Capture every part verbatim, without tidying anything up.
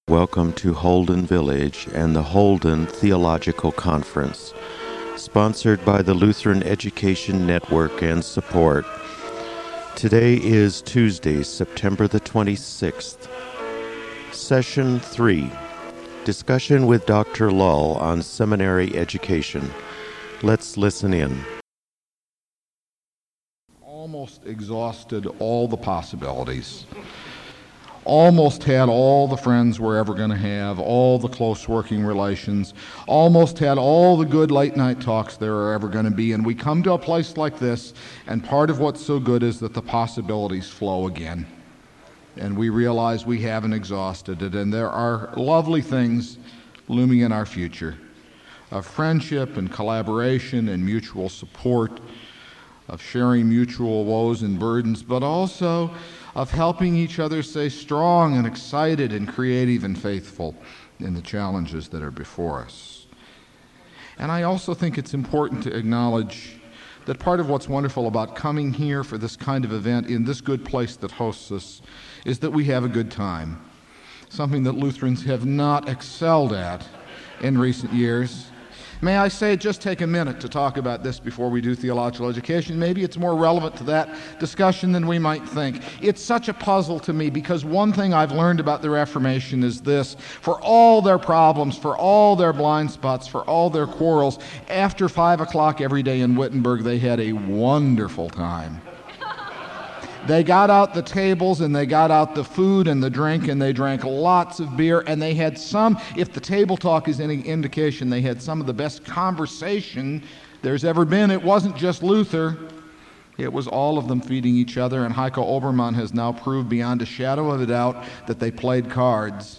Welcome to Holden Village and the Holden Theological Conference, sponsored by the Lutheran Education Network and support. Today is Tuesday, September the twenty-sixth. Session three, discussion with Doctor Lull on seminary education. Let's listen in. Almost exhausted all the possibilities. Almost had all the friends we're ever going to have, all the close working relations, almost had all the good late night talks there are ever going to be, and we come to a place like this, and part of what's so good is that the possibilities flow again. And we realize we haven't exhausted it, and there are lovely things looming in our future of friendship and collaboration and mutual support, of sharing mutual woes and burdens, but also of helping each other stay strong and excited and creative and faithful in the challenges that are before us. And I also think it's important to acknowledge that part of what's wonderful about coming here for this kind of event in this good place that hosts us is that we have a good time, something that Lutherans have not excelled at in recent years. May I say, just take a minute to talk about this before we do theological education. Maybe it's more relevant to that discussion than we might think. It's such a puzzle to me because one thing I've learned about the Reformation is this: for all their problems, for all their blind spots, for all their quarrels, after five o'clock every day in Wittenberg, they had a wonderful time. They got out the tables, and they got out the food and the drink, and they drank lots of beer, and they had some, if the table talk is any indication, they had some of the best conversation there's ever been. It wasn't just Luther. It was all of them feeding each other, and Heiko Obermann has now proved beyond a shadow of a doubt that they played cards.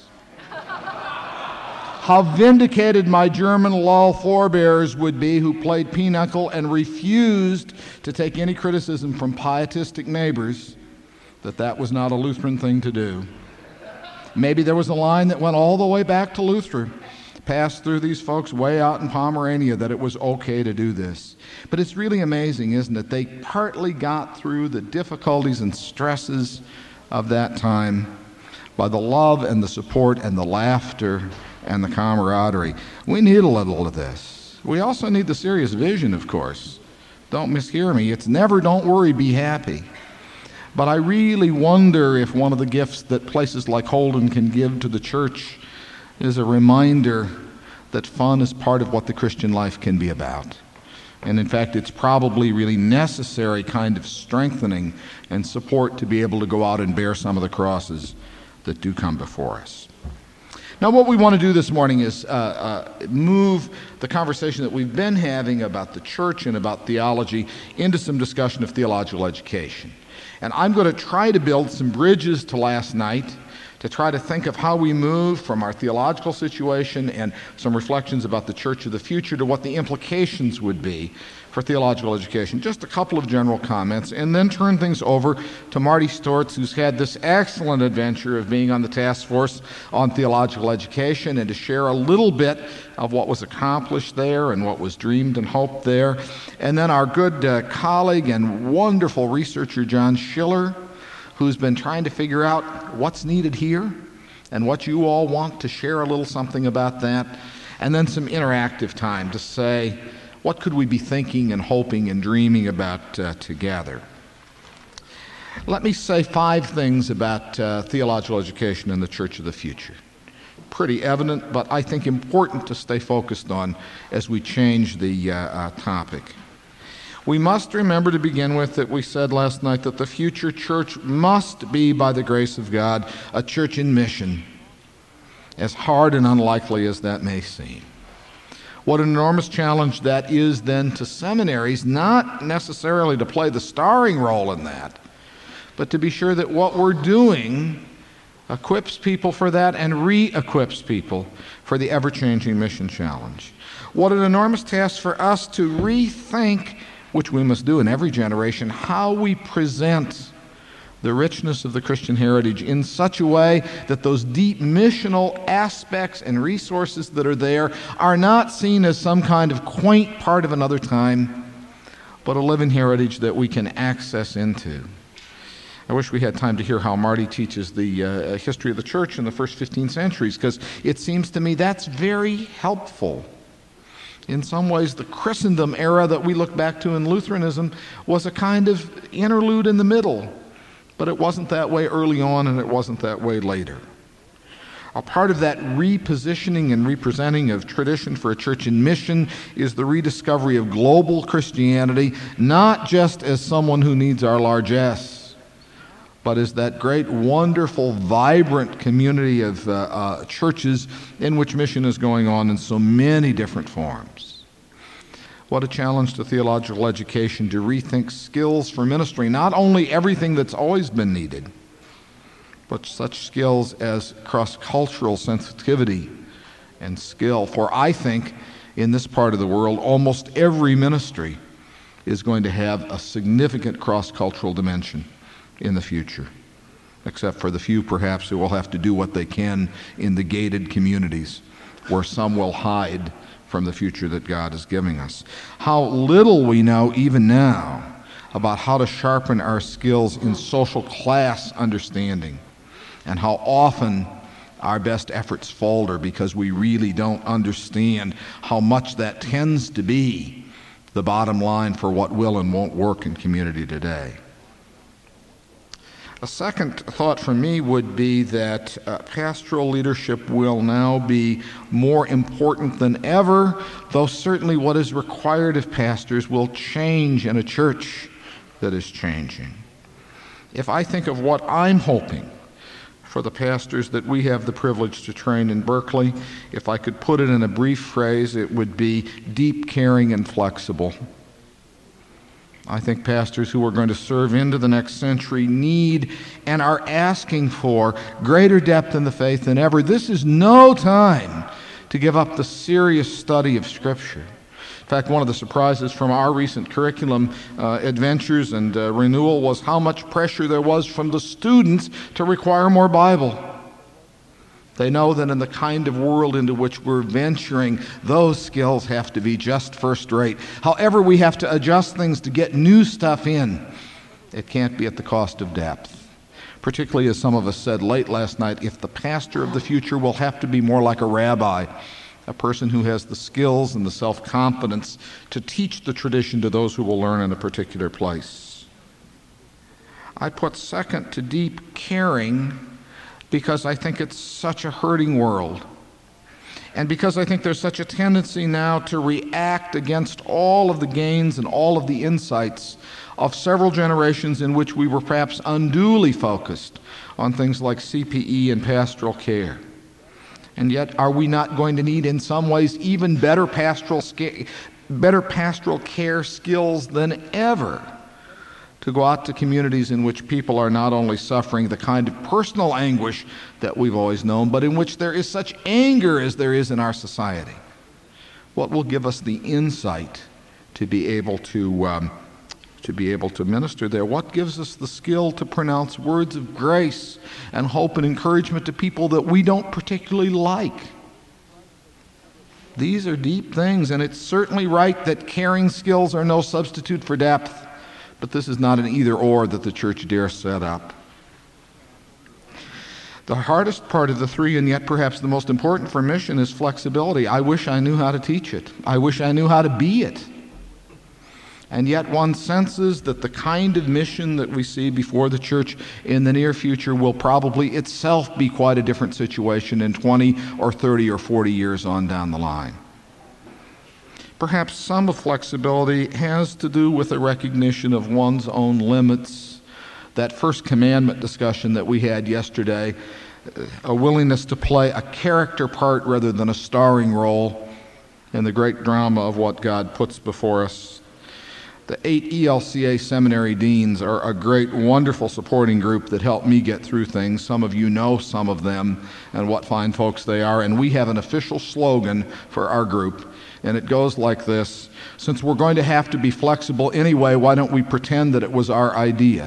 How vindicated my German Lull forebears would be, who played pinochle and refused to take any criticism from pietistic neighbors, that that was not a Lutheran thing to do. Maybe there was a line that went all the way back to Luther, passed through these folks way out in Pomerania, that it was okay to do this. But it's really amazing, isn't it? They partly got through the difficulties and stresses of that time by the love and the support and the laughter and the camaraderie. We need a little of this. We also need the serious vision, of course. Don't mishear me. It's never don't worry, be happy. But I really wonder if one of the gifts that places like Holden can give to the church is a reminder that fun is part of what the Christian life can be about. And in fact, it's probably really necessary kind of strengthening and support to be able to go out and bear some of the crosses that do come before us. Now, what we want to do this morning is uh, uh, move the conversation that we've been having about the church and about theology into some discussion of theological education. And I'm going to try to build some bridges to last night to try to think of how we move from our theological situation and some reflections about the church of the future to what the implications would be for theological education. Just a couple of general comments, and then turn things over to Marty Stortz, who's had this excellent adventure of being on the task force on theological education, and to share a little bit of what was accomplished there and what was dreamed and hoped there. And then our good uh, colleague and wonderful researcher, John Schiller, who's been trying to figure out what's needed here and what you all want to share a little something about that. And then some interactive time to say, what could we be thinking and hoping and dreaming about uh, together? Let me say five things about uh, theological education in the Church of the Future. Pretty evident, but I think important to stay focused on as we change the uh, uh, topic. We must remember to begin with that we said last night that the future church must be, by the grace of God, a church in mission, as hard and unlikely as that may seem. What an enormous challenge that is then to seminaries, not necessarily to play the starring role in that, but to be sure that what we're doing equips people for that and re-equips people for the ever-changing mission challenge. What an enormous task for us to rethink, which we must do in every generation, how we present the richness of the Christian heritage in such a way that those deep missional aspects and resources that are there are not seen as some kind of quaint part of another time, but a living heritage that we can access into. I wish we had time to hear how Marty teaches the uh, history of the church in the first fifteen centuries, because it seems to me that's very helpful. In some ways, the Christendom era that we look back to in Lutheranism was a kind of interlude in the middle, but it wasn't that way early on and it wasn't that way later. A part of that repositioning and representing of tradition for a church in mission is the rediscovery of global Christianity, not just as someone who needs our largesse, but as that great, wonderful, vibrant community of uh, uh, churches in which mission is going on in so many different forms. What a challenge to theological education to rethink skills for ministry, not only everything that's always been needed, but such skills as cross-cultural sensitivity and skill. For I think in this part of the world, almost every ministry is going to have a significant cross-cultural dimension in the future, except for the few perhaps who will have to do what they can in the gated communities where some will hide from the future that God is giving us. How little we know even now about how to sharpen our skills in social class understanding, and how often our best efforts falter because we really don't understand how much that tends to be the bottom line for what will and won't work in community today. A second thought for me would be that uh, pastoral leadership will now be more important than ever, though certainly what is required of pastors will change in a church that is changing. If I think of what I'm hoping for the pastors that we have the privilege to train in Berkeley, if I could put it in a brief phrase, it would be deep, caring, and flexible. I think pastors who are going to serve into the next century need and are asking for greater depth in the faith than ever. This is no time to give up the serious study of Scripture. In fact, one of the surprises from our recent curriculum uh, adventures and uh, renewal was how much pressure there was from the students to require more Bible. They know that in the kind of world into which we're venturing, those skills have to be just first rate. However, we have to adjust things to get new stuff in. It can't be at the cost of depth. Particularly, as some of us said late last night, if the pastor of the future will have to be more like a rabbi, a person who has the skills and the self-confidence to teach the tradition to those who will learn in a particular place. I put second to deep caring because I think it's such a hurting world. And because I think there's such a tendency now to react against all of the gains and all of the insights of several generations in which we were perhaps unduly focused on things like C P E and pastoral care. And yet, are we not going to need, in some ways, even better pastoral, sca- better pastoral care skills than ever to go out to communities in which people are not only suffering the kind of personal anguish that we've always known, but in which there is such anger as there is in our society? What will give us the insight to be able to um, to be able to minister there? What gives us the skill to pronounce words of grace and hope and encouragement to people that we don't particularly like? These are deep things, and it's certainly right that caring skills are no substitute for depth. But this is not an either-or that the church dare set up. The hardest part of the three, and yet perhaps the most important for mission, is flexibility. I wish I knew how to teach it. I wish I knew how to be it. And yet one senses that the kind of mission that we see before the church in the near future will probably itself be quite a different situation in twenty or thirty or forty years on down the line. Perhaps some of flexibility has to do with a recognition of one's own limits. That first commandment discussion that we had yesterday, a willingness to play a character part rather than a starring role in the great drama of what God puts before us. The eight E L C A seminary deans are a great, wonderful supporting group that helped me get through things. Some of you know some of them and what fine folks they are, and we have an official slogan for our group. And it goes like this: since we're going to have to be flexible anyway, why don't we pretend that it was our idea?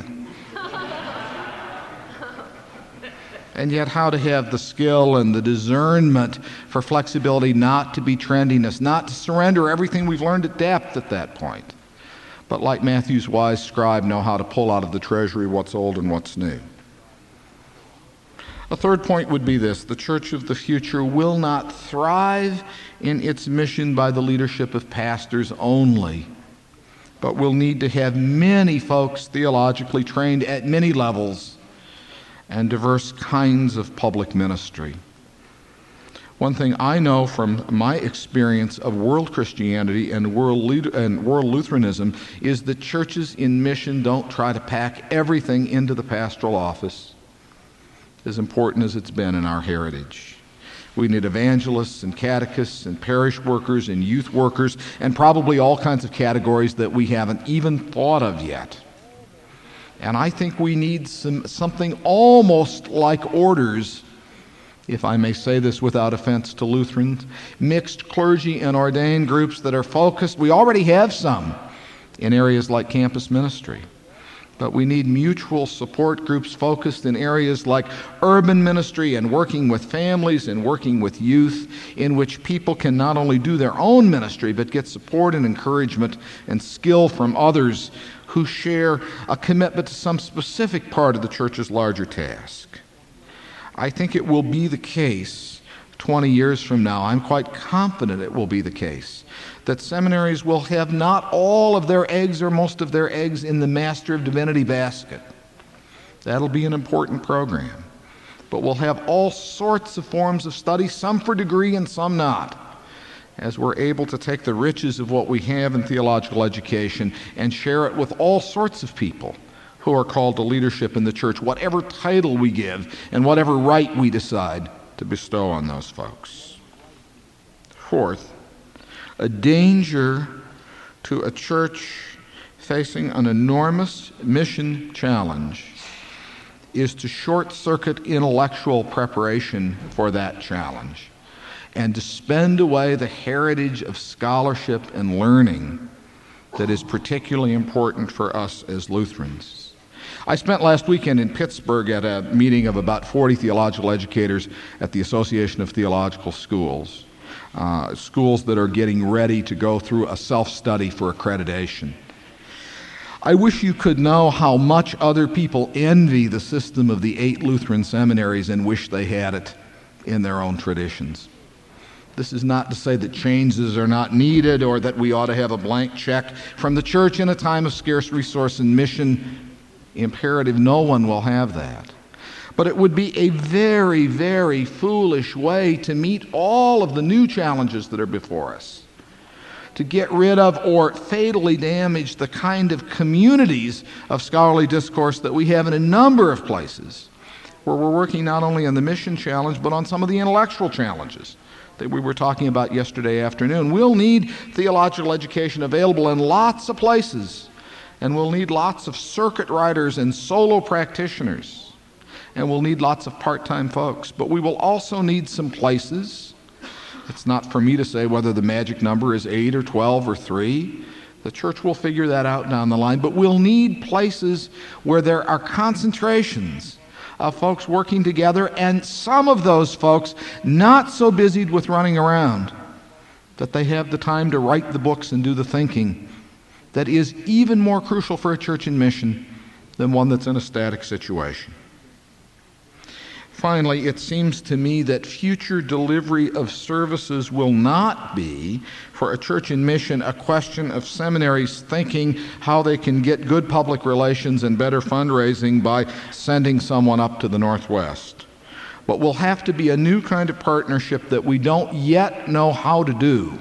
And yet how to have the skill and the discernment for flexibility not to be trendiness, not to surrender everything we've learned at depth at that point, but like Matthew's wise scribe, know how to pull out of the treasury what's old and what's new. A third point would be this: the church of the future will not thrive in its mission by the leadership of pastors only, but will need to have many folks theologically trained at many levels and diverse kinds of public ministry. One thing I know from my experience of world Christianity and world, lead- and world Lutheranism is that churches in mission don't try to pack everything into the pastoral office, as important as it's been in our heritage. We need evangelists and catechists and parish workers and youth workers and probably all kinds of categories that we haven't even thought of yet. And I think we need some, something almost like orders, if I may say this without offense to Lutherans, mixed clergy and ordained groups that are focused. We already have some in areas like campus ministry, but we need mutual support groups focused in areas like urban ministry and working with families and working with youth, in which people can not only do their own ministry, but get support and encouragement and skill from others who share a commitment to some specific part of the church's larger task. I think it will be the case twenty years from now, I'm quite confident it will be the case, that seminaries will have not all of their eggs or most of their eggs in the Master of Divinity basket. That'll be an important program. But we'll have all sorts of forms of study, some for degree and some not, as we're able to take the riches of what we have in theological education and share it with all sorts of people who are called to leadership in the church, whatever title we give and whatever right we decide to bestow on those folks. Fourth, a danger to a church facing an enormous mission challenge is to short-circuit intellectual preparation for that challenge and to spend away the heritage of scholarship and learning that is particularly important for us as Lutherans. I spent last weekend in Pittsburgh at a meeting of about forty theological educators at the Association of Theological Schools, uh, schools that are getting ready to go through a self-study for accreditation. I wish you could know how much other people envy the system of the eight Lutheran seminaries and wish they had it in their own traditions. This is not to say that changes are not needed or that we ought to have a blank check from the church in a time of scarce resource and mission imperative. No one will have that. But it would be a very, very foolish way to meet all of the new challenges that are before us, to get rid of or fatally damage the kind of communities of scholarly discourse that we have in a number of places where we're working not only on the mission challenge but on some of the intellectual challenges that we were talking about yesterday afternoon. We'll need theological education available in lots of places, and we'll need lots of circuit riders and solo practitioners, and we'll need lots of part-time folks. But we will also need some places. It's not for me to say whether the magic number is eight or twelve or three. The church will figure that out down the line. But we'll need places where there are concentrations of folks working together, and some of those folks not so busied with running around that they have the time to write the books and do the thinking that is even more crucial for a church in mission than one that's in a static situation. Finally, it seems to me that future delivery of services will not be, for a church in mission, a question of seminaries thinking how they can get good public relations and better fundraising by sending someone up to the Northwest. But will have to be a new kind of partnership that we don't yet know how to do,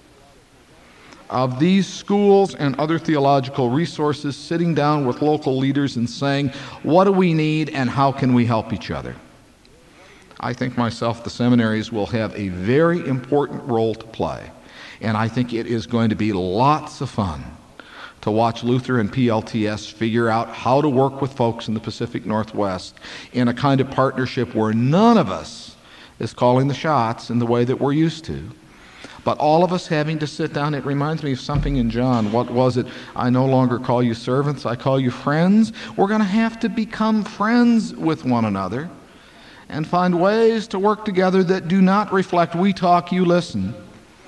of these schools and other theological resources sitting down with local leaders and saying, what do we need and how can we help each other? I think myself the seminaries will have a very important role to play, and I think it is going to be lots of fun to watch Luther and P L T S figure out how to work with folks in the Pacific Northwest in a kind of partnership where none of us is calling the shots in the way that we're used to, but all of us having to sit down. It reminds me of something in John. What was it? I no longer call you servants, I call you friends. We're going to have to become friends with one another and find ways to work together that do not reflect we talk, you listen,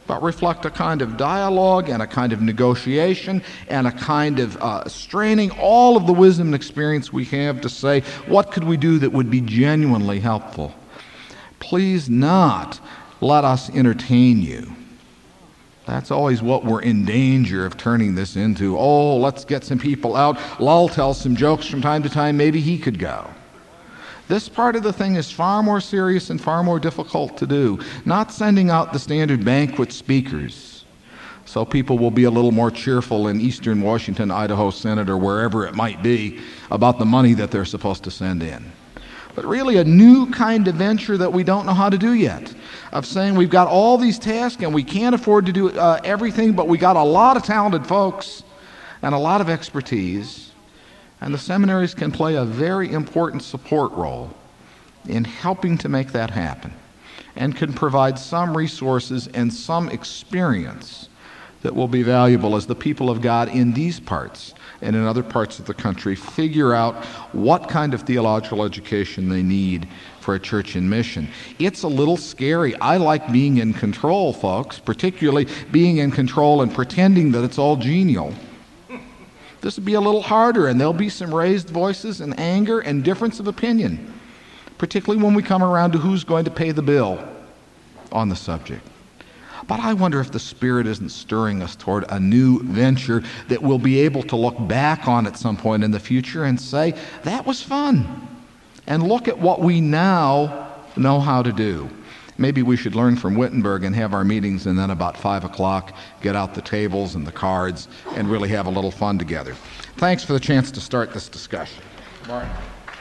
but reflect a kind of dialogue and a kind of negotiation and a kind of uh, straining all of the wisdom and experience we have to say, what could we do that would be genuinely helpful? Please not let us entertain you. That's always what we're in danger of turning this into. Oh, let's get some people out. Lowell tells some jokes from time to time. Maybe he could go. This part of the thing is far more serious and far more difficult to do. Not sending out the standard banquet speakers so people will be a little more cheerful in eastern Washington, Idaho Senate, or wherever it might be about the money that they're supposed to send in. But really a new kind of venture that we don't know how to do yet, of saying we've got all these tasks and we can't afford to do uh, everything, but we got a lot of talented folks and a lot of expertise, and the seminaries can play a very important support role in helping to make that happen, and can provide some resources and some experience that will be valuable as the people of God in these parts and in other parts of the country figure out what kind of theological education they need for a church in mission. It's a little scary. I like being in control, folks, particularly being in control and pretending that it's all genial. This will be a little harder, and there'll be some raised voices and anger and difference of opinion, particularly when we come around to who's going to pay the bill on the subject. But I wonder if the Spirit isn't stirring us toward a new venture that we'll be able to look back on at some point in the future and say, that was fun. And look at what we now know how to do. Maybe we should learn from Wittenberg and have our meetings, and then about five o'clock get out the tables and the cards and really have a little fun together. Thanks for the chance to start this discussion. Martin.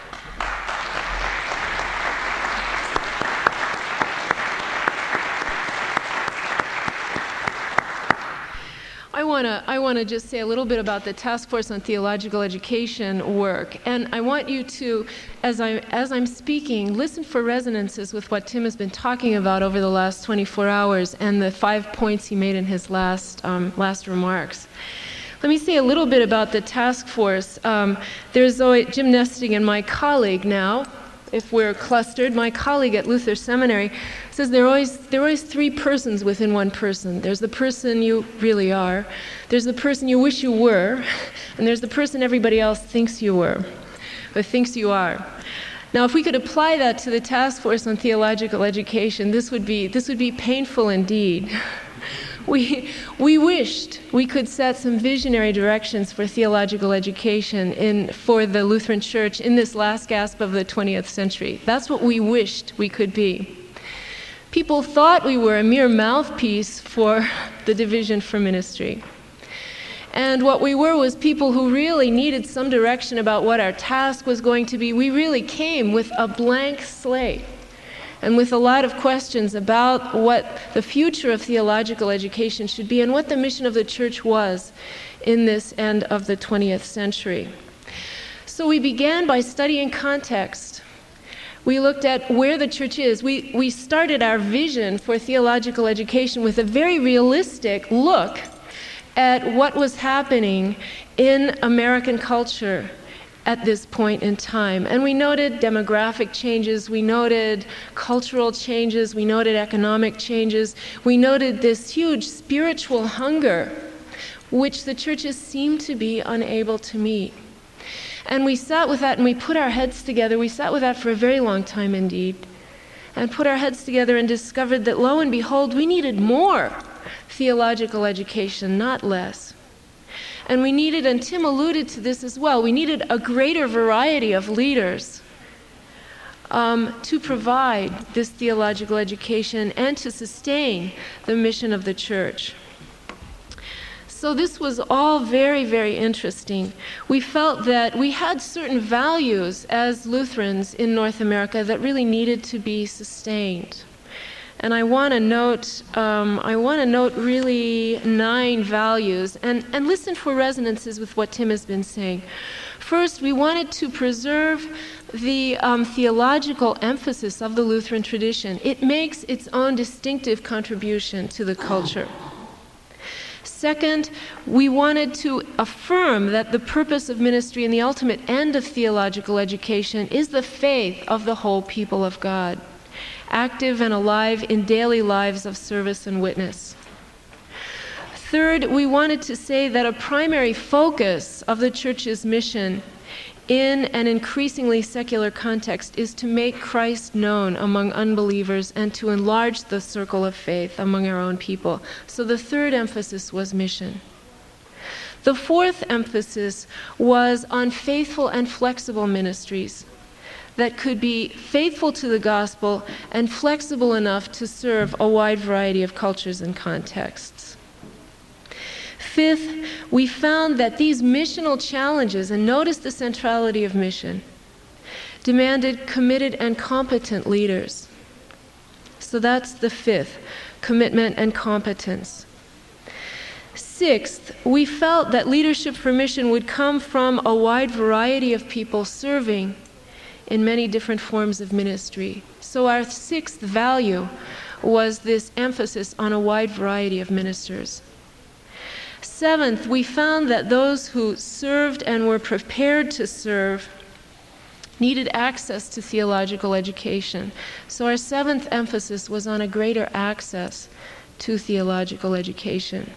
I want to I want to just say a little bit about the Task Force on Theological Education work, and I want you to, as I as I'm speaking, listen for resonances with what Tim has been talking about over the last twenty-four hours and the five points he made in his last um, last remarks. Let me say a little bit about the task force. Um, there's Zoe, Jim Nesting, and my colleague now. If we're clustered, my colleague at Luther Seminary says there are always there are always three persons within one person. There's the person you really are, there's the person you wish you were, and there's the person everybody else thinks you were, or thinks you are. Now, if we could apply that to the Task Force on Theological Education, this would be this would be painful indeed. We, we wished we could set some visionary directions for theological education in, for the Lutheran Church in this last gasp of the twentieth century. That's what we wished we could be. People thought we were a mere mouthpiece for the Division for Ministry. And what we were was people who really needed some direction about what our task was going to be. We really came with a blank slate, and with a lot of questions about what the future of theological education should be and what the mission of the church was in this end of the twentieth century. So we began by studying context. We looked at where the church is. We, we started our vision for theological education with a very realistic look at what was happening in American culture at this point in time. And we noted demographic changes, we noted cultural changes, we noted economic changes, we noted this huge spiritual hunger which the churches seem to be unable to meet. And we sat with that and we put our heads together. We sat with that for a very long time indeed, and put our heads together and discovered that lo and behold, we needed more theological education, not less. And we needed, and Tim alluded to this as well, we needed a greater variety of leaders um, to provide this theological education and to sustain the mission of the church. So this was all very, very interesting. We felt that we had certain values as Lutherans in North America that really needed to be sustained. And I want to note, um, I want to note really nine values, and, and listen for resonances with what Tim has been saying. First, we wanted to preserve the um, theological emphasis of the Lutheran tradition. It makes its own distinctive contribution to the culture. Second, we wanted to affirm that the purpose of ministry and the ultimate end of theological education is the faith of the whole people of God, active and alive in daily lives of service and witness. Third, we wanted to say that a primary focus of the church's mission in an increasingly secular context is to make Christ known among unbelievers and to enlarge the circle of faith among our own people. So the third emphasis was mission. The fourth emphasis was on faithful and flexible ministries that could be faithful to the gospel and flexible enough to serve a wide variety of cultures and contexts. Fifth, we found that these missional challenges, and notice the centrality of mission, demanded committed and competent leaders. So that's the fifth, commitment and competence. Sixth, we felt that leadership for mission would come from a wide variety of people serving in many different forms of ministry. So our sixth value was this emphasis on a wide variety of ministers. Seventh, we found that those who served and were prepared to serve needed access to theological education. So our seventh emphasis was on a greater access to theological education.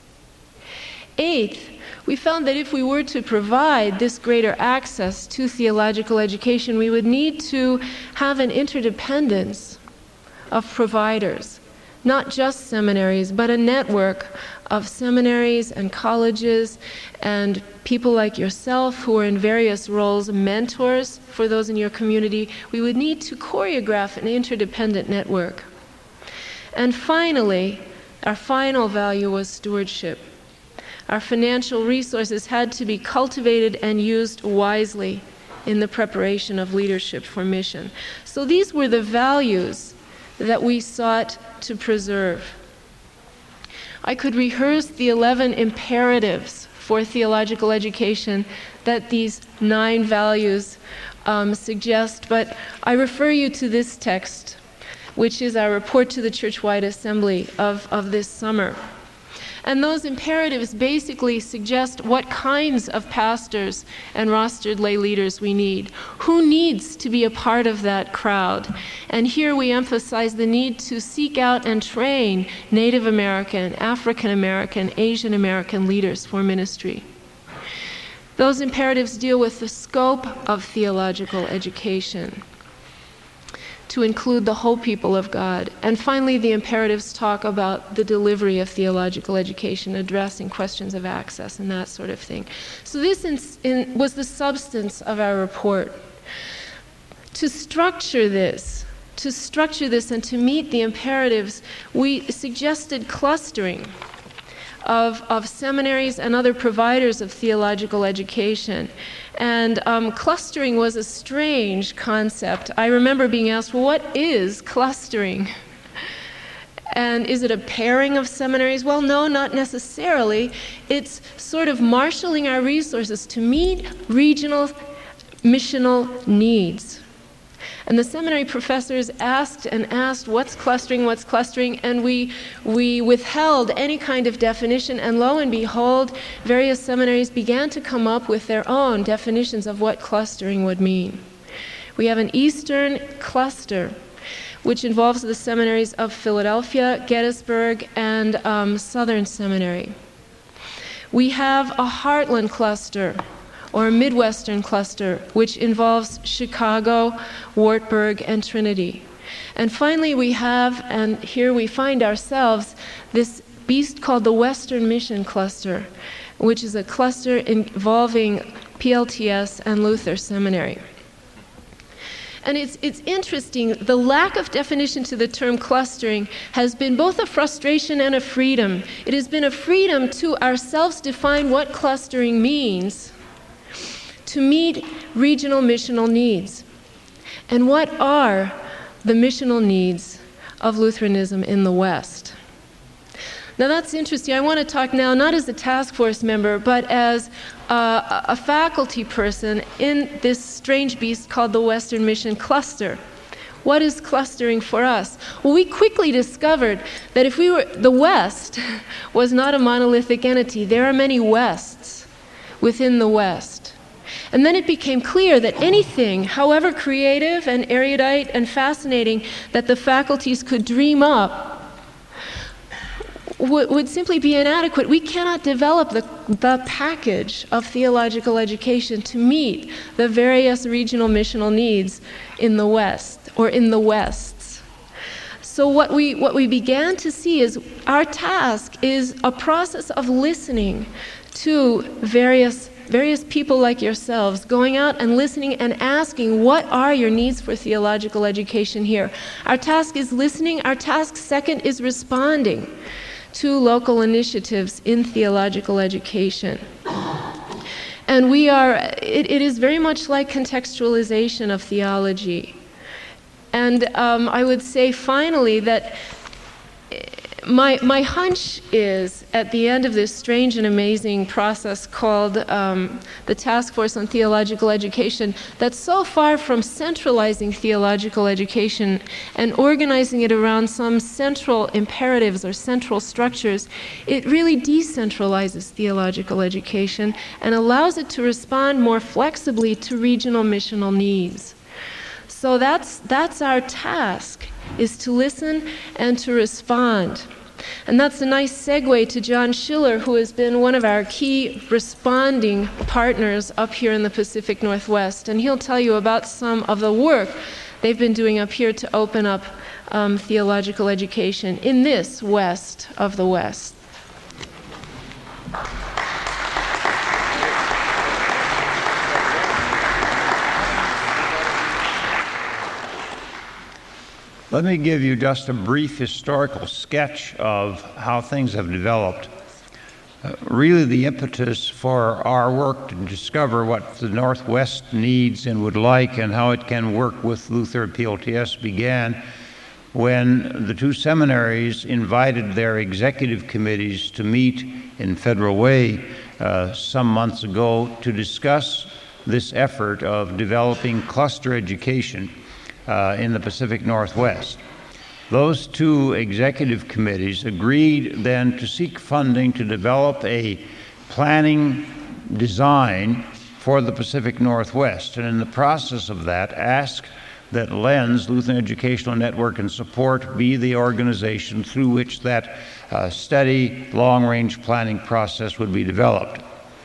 Eighth, we found that if we were to provide this greater access to theological education, we would need to have an interdependence of providers, not just seminaries, but a network of seminaries and colleges and people like yourself who are in various roles, mentors for those in your community. We would need to choreograph an interdependent network. And finally, our final value was stewardship. Our financial resources had to be cultivated and used wisely in the preparation of leadership for mission. So these were the values that we sought to preserve. I could rehearse the eleven imperatives for theological education that these nine values um, suggest, but I refer you to this text, which is our report to the Church-wide Assembly of, of this summer. And those imperatives basically suggest what kinds of pastors and rostered lay leaders we need. Who needs to be a part of that crowd? And here we emphasize the need to seek out and train Native American, African American, Asian American leaders for ministry. Those imperatives deal with the scope of theological education, to include the whole people of God. And finally, the imperatives talk about the delivery of theological education, addressing questions of access and that sort of thing. So this in, in, was the substance of our report. To structure this, to structure this and to meet the imperatives, we suggested clustering of, of seminaries and other providers of theological education. And um, clustering was a strange concept. I remember being asked, well, what is clustering? And is it a pairing of seminaries? Well, no, not necessarily. It's sort of marshaling our resources to meet regional missional needs. And the seminary professors asked and asked, what's clustering, what's clustering? And we, we withheld any kind of definition, and lo and behold, various seminaries began to come up with their own definitions of what clustering would mean. We have an Eastern cluster, which involves the seminaries of Philadelphia, Gettysburg, and um, Southern Seminary. We have a Heartland cluster, or a Midwestern cluster, which involves Chicago, Wartburg, and Trinity. And finally we have, and here we find ourselves, this beast called the Western Mission Cluster, which is a cluster involving P L T S and Luther Seminary. And it's, it's interesting, the lack of definition to the term clustering has been both a frustration and a freedom. It has been a freedom to ourselves define what clustering means, to meet regional missional needs. And what are the missional needs of Lutheranism in the West? Now that's interesting. I want to talk now not as a task force member, but as uh, a faculty person in this strange beast called the Western Mission Cluster. What is clustering for us? Well, we quickly discovered that if we were, the West was not a monolithic entity. There are many Wests within the West. And then it became clear that anything, however creative and erudite and fascinating, that the faculties could dream up would, would simply be inadequate. We cannot develop the, the package of theological education to meet the various regional missional needs in the West, or in the Wests. So what we, what we began to see is our task is a process of listening to various various people like yourselves, going out and listening and asking, what are your needs for theological education here? Our task is listening. Our task, second, is responding to local initiatives in theological education. And we are, it, it is very much like contextualization of theology. And um, I would say finally that My, my hunch is, at the end of this strange and amazing process called um, the Task Force on Theological Education, that so far from centralizing theological education and organizing it around some central imperatives or central structures, it really decentralizes theological education and allows it to respond more flexibly to regional missional needs. So that's, that's our task, is to listen and to respond. And that's a nice segue to John Schiller, who has been one of our key responding partners up here in the Pacific Northwest. And he'll tell you about some of the work they've been doing up here to open up um, theological education in this West of the West. Let me give you just a brief historical sketch of how things have developed. Uh, really, the impetus for our work to discover what the Northwest needs and would like and how it can work with Luther P L T S began when the two seminaries invited their executive committees to meet in Federal Way uh, some months ago to discuss this effort of developing cluster education Uh, in the Pacific Northwest. Those two executive committees agreed then to seek funding to develop a planning design for the Pacific Northwest, and in the process of that asked that LENS, Lutheran Educational Network and Support, be the organization through which that uh, steady, long-range planning process would be developed.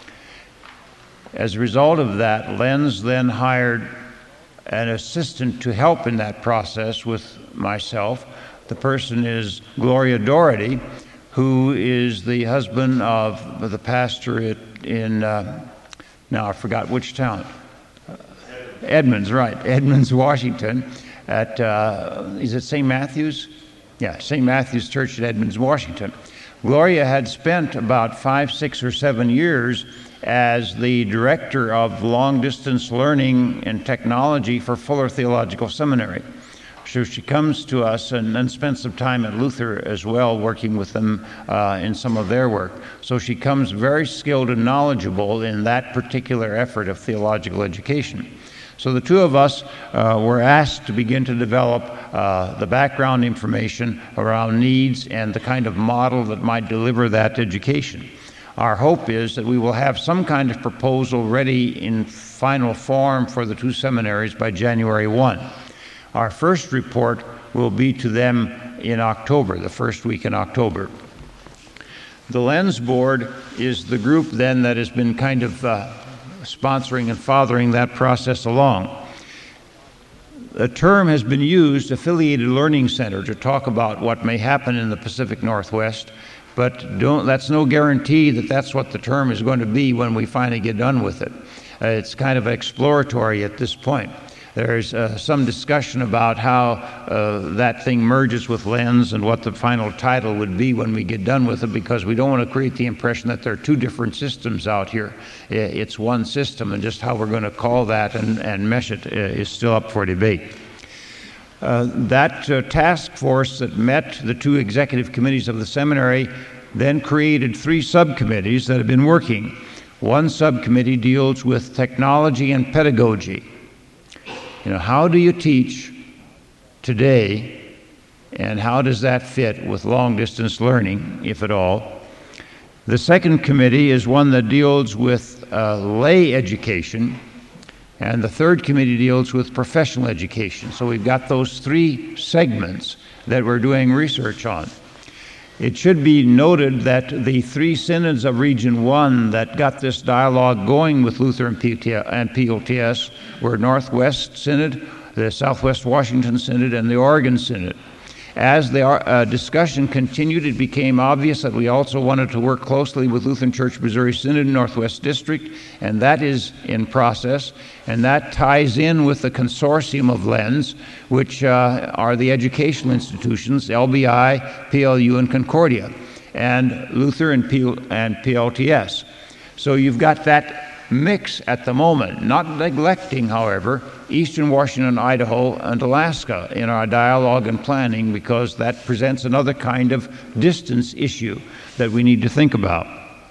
As a result of that, LENS then hired an assistant to help in that process with myself. The person is Gloria Doherty, who is the husband of the pastor in, uh, now I forgot which town. Edmonds, right, Edmonds, Washington, at, uh, is it Saint Matthew's? Yeah, Saint Matthew's Church at Edmonds, Washington. Gloria had spent about five, six, or seven years as the director of long-distance learning and technology for Fuller Theological Seminary. So she comes to us and then spends some time at Luther as well, working with them uh, in some of their work. So she comes very skilled and knowledgeable in that particular effort of theological education. So the two of us uh, were asked to begin to develop uh, the background information around needs and the kind of model that might deliver that education. Our hope is that we will have some kind of proposal ready in final form for the two seminaries by January first. Our first report will be to them in October, the first week in October. The LENS Board is the group then that has been kind of uh, sponsoring and fathering that process along. The term has been used, affiliated learning center, to talk about what may happen in the Pacific Northwest. But don't, that's no guarantee that that's what the term is going to be when we finally get done with it. Uh, it's kind of exploratory at this point. There's uh, some discussion about how uh, that thing merges with LENS and what the final title would be when we get done with it, because we don't want to create the impression that there are two different systems out here. It's one system, and just how we're going to call that and, and mesh it uh, is still up for debate. Uh, that uh, task force that met the two executive committees of the seminary then created three subcommittees that have been working. One subcommittee deals with technology and pedagogy. You know, how do you teach today, and how does that fit with long-distance learning, if at all? The second committee is one that deals with uh, lay education, and the third committee deals with professional education. So we've got those three segments that we're doing research on. It should be noted that the three synods of Region one that got this dialogue going with Luther and P O T S were Northwest Synod, the Southwest Washington Synod, and the Oregon Synod. As the uh, discussion continued, it became obvious that we also wanted to work closely with Lutheran Church Missouri Synod Northwest District, and that is in process, and that ties in with the consortium of LENS, which uh, are the educational institutions, L B I, P L U, and Concordia, and Luther and, P- and P L T S. So you've got that mix at the moment, not neglecting, however, Eastern Washington, Idaho, and Alaska in our dialogue and planning, because that presents another kind of distance issue that we need to think about.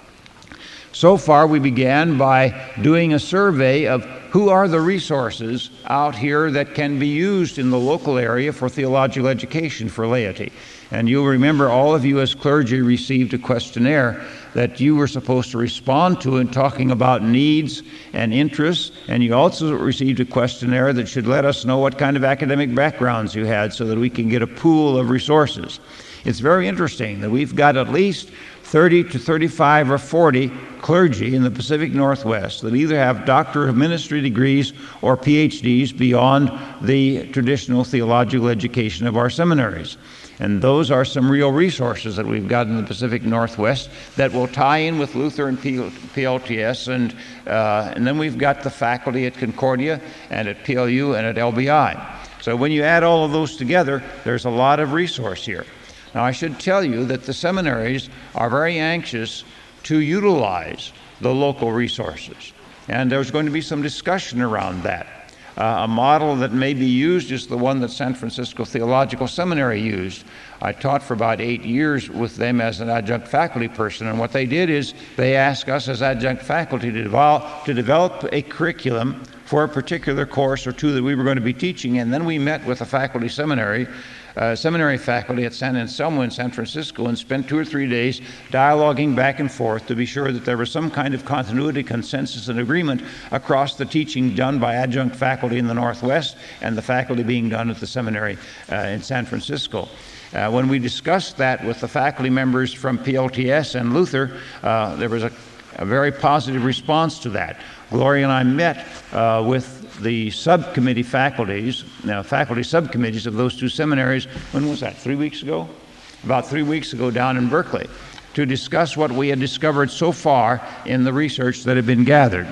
So far, we began by doing a survey of who are the resources out here that can be used in the local area for theological education for laity. And you'll remember, all of you as clergy received a questionnaire that you were supposed to respond to in talking about needs and interests, and you also received a questionnaire that should let us know what kind of academic backgrounds you had so that we can get a pool of resources. It's very interesting that we've got at least thirty to thirty-five or forty clergy in the Pacific Northwest that either have Doctor of Ministry degrees or P H Ds beyond the traditional theological education of our seminaries. And those are some real resources that we've got in the Pacific Northwest that will tie in with Luther and P L T S, and, uh, and then we've got the faculty at Concordia and at P L U and at L B I. So when you add all of those together, there's a lot of resource here. Now, I should tell you that the seminaries are very anxious to utilize the local resources, and there's going to be some discussion around that. Uh, a model that may be used is the one that San Francisco Theological Seminary used. I taught for about eight years with them as an adjunct faculty person, and what they did is they asked us as adjunct faculty to develop, to develop a curriculum for a particular course or two that we were going to be teaching, and then we met with a faculty seminary, uh, seminary faculty at San Anselmo in San Francisco, and spent two or three days dialoguing back and forth to be sure that there was some kind of continuity, consensus, and agreement across the teaching done by adjunct faculty in the Northwest and the faculty being done at the seminary uh, in San Francisco. Uh, when we discussed that with the faculty members from P L T S and Luther, uh, there was a, a very positive response to that. Gloria and I met uh, with the subcommittee faculties, uh, faculty subcommittees of those two seminaries. When was that? Three weeks ago? About three weeks ago down in Berkeley, to discuss what we had discovered so far in the research that had been gathered.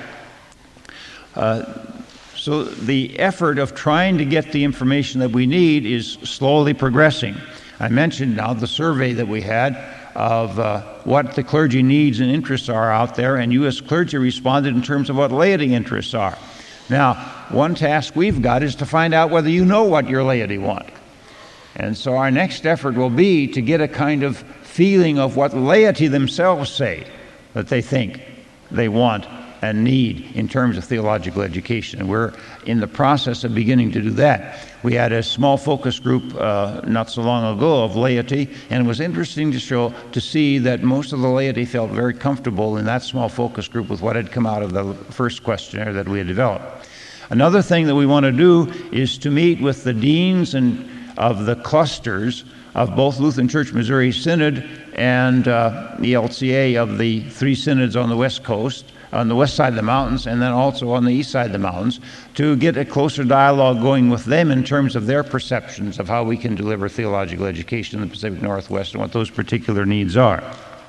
Uh, so the effort of trying to get the information that we need is slowly progressing. I mentioned now the survey that we had of uh, what the clergy needs and interests are out there, and you as clergy responded in terms of what laity interests are. Now, one task we've got is to find out whether you know what your laity want. And so our next effort will be to get a kind of feeling of what laity themselves say that they think they want and need in terms of theological education. And we're in the process of beginning to do that. We had a small focus group uh, not so long ago of laity, and it was interesting to show to see that most of the laity felt very comfortable in that small focus group with what had come out of the first questionnaire that we had developed. Another thing that we want to do is to meet with the deans and of the clusters of both Lutheran Church Missouri Synod and uh, E L C A of the three synods on the West Coast, on the west side of the mountains, and then also on the east side of the mountains, to get a closer dialogue going with them in terms of their perceptions of how we can deliver theological education in the Pacific Northwest and what those particular needs are.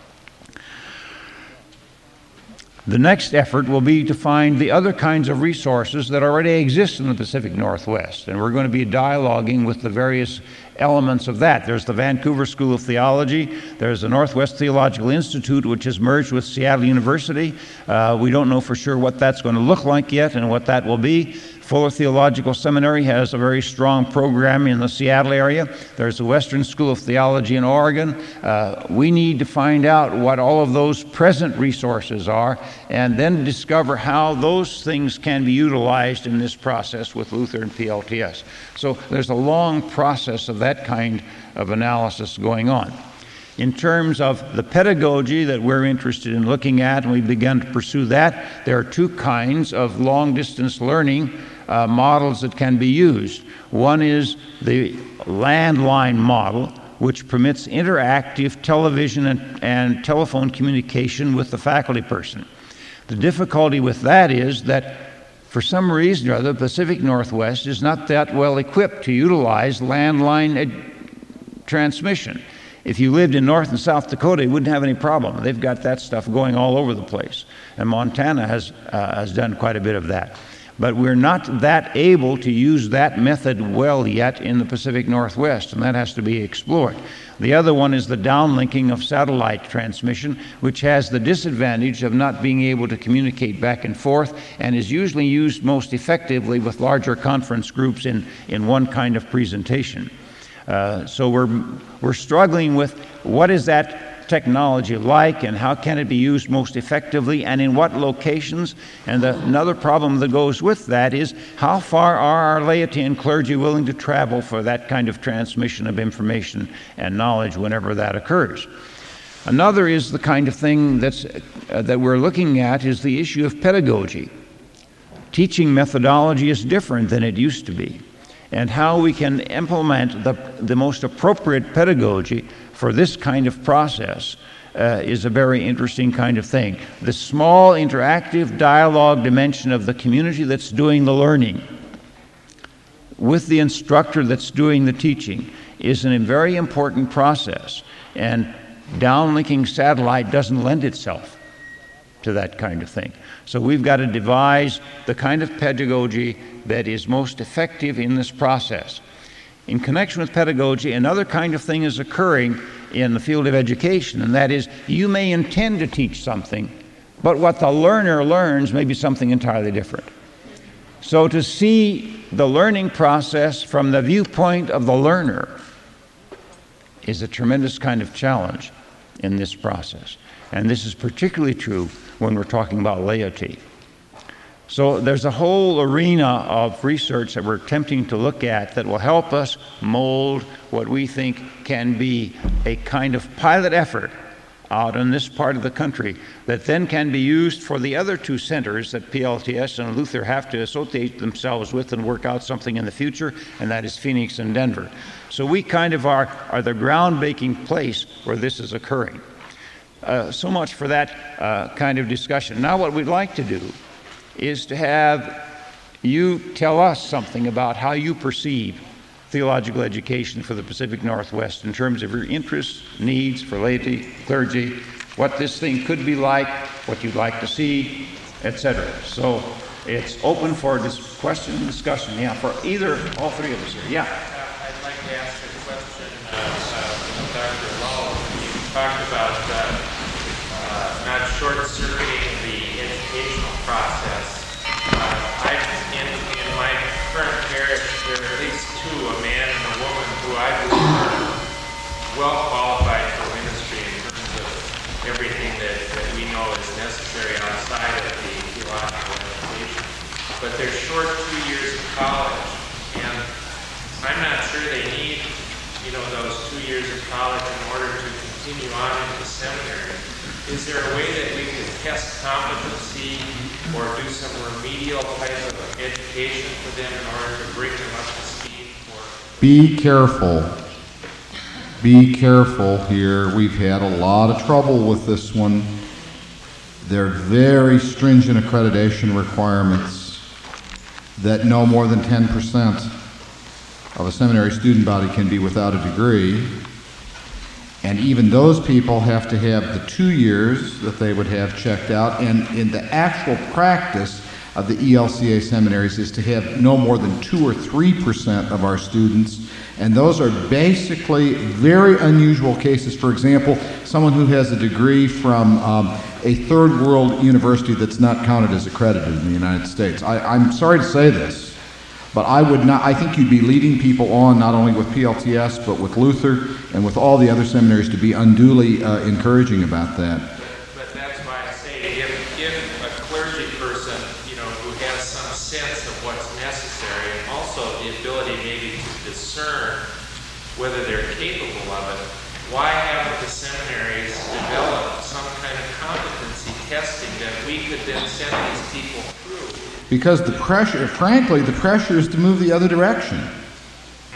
The next effort will be to find the other kinds of resources that already exist in the Pacific Northwest, and we're going to be dialoguing with the various elements of that. There's the Vancouver School of Theology, there's the Northwest Theological Institute, which has merged with Seattle University. Uh, we don't know for sure what that's going to look like yet and what that will be. Fuller Theological Seminary has a very strong program in the Seattle area. There's the Western School of Theology in Oregon. Uh, we need to find out what all of those present resources are and then discover how those things can be utilized in this process with Luther and P L T S. So there's a long process of that kind of analysis going on. In terms of the pedagogy that we're interested in looking at, and we began to pursue that, there are two kinds of long-distance learning uh, models that can be used. One is the landline model, which permits interactive television and, and telephone communication with the faculty person. The difficulty with that is that for some reason or other, the Pacific Northwest is not that well equipped to utilize landline ed- transmission. If you lived in North and South Dakota, you wouldn't have any problem. They've got that stuff going all over the place. And Montana has, uh, has done quite a bit of that. But we're not that able to use that method well yet in the Pacific Northwest, and that has to be explored. The other one is the downlinking of satellite transmission, which has the disadvantage of not being able to communicate back and forth, and is usually used most effectively with larger conference groups in, in one kind of presentation. Uh, so we're, we're struggling with what is that technology like and how can it be used most effectively and in what locations. And the, another problem that goes with that is how far are our laity and clergy willing to travel for that kind of transmission of information and knowledge whenever that occurs. Another is the kind of thing that's, uh, that we're looking at is the issue of pedagogy. Teaching methodology is different than it used to be, and how we can implement the, the most appropriate pedagogy for this kind of process uh, is a very interesting kind of thing. The small interactive dialogue dimension of the community that's doing the learning with the instructor that's doing the teaching is a very important process, and downlinking satellite doesn't lend itself to that kind of thing. So we've got to devise the kind of pedagogy that is most effective in this process. In connection with pedagogy, another kind of thing is occurring in the field of education, and that is you may intend to teach something, but what the learner learns may be something entirely different. So to see the learning process from the viewpoint of the learner is a tremendous kind of challenge in this process. And this is particularly true when we're talking about laity. So there's a whole arena of research that we're attempting to look at that will help us mold what we think can be a kind of pilot effort out in this part of the country that then can be used for the other two centers that P L T S and Luther have to associate themselves with and work out something in the future, and that is Phoenix and Denver. So we kind of are, are the ground-breaking place where this is occurring. Uh, so much for that uh, kind of discussion. Now what we'd like to do is to have you tell us something about how you perceive theological education for the Pacific Northwest in terms of your interests, needs for laity, clergy, what this thing could be like, what you'd like to see, et cetera. So it's open for this question and discussion. Yeah, for either, all three of us here. Yeah. Uh, I'd like to ask a question, uh, uh, Doctor Lull. You talked about uh, uh, not short-circuiting the educational process. Uh, I've, in, in my current parish, there are at least two, a man and a woman, who I believe are well qualified for ministry in terms of everything that, that we know is necessary outside of the theological education. But they're short two years of college, and I'm not sure they need, you know, those two years of college in order to continue on into seminary. Is there a way that we could test competency or do some remedial type of education for them in order to bring them up to speed? For Be careful. Be careful here. We've had a lot of trouble with this one. They're very stringent accreditation requirements that no more than ten percent of a seminary student body can be without a degree. And even those people have to have the two years that they would have checked out. And in the actual practice of the E L C A seminaries is to have no more than two or three percent of our students. And those are basically very unusual cases. For example, someone who has a degree from um, a third world university that's not counted as accredited in the United States. I, I'm sorry to say this, but I would not, I think you'd be leading people on, not only with P L T S, but with Luther and with all the other seminaries, to be unduly uh, encouraging about that. But that's why I say, if, if a clergy person, you know, who has some sense of what's necessary, and also the ability maybe to discern whether they're capable of it, why haven't the seminaries developed some kind of competency testing that we could then send these people through? Because the pressure, frankly, the pressure is to move the other direction.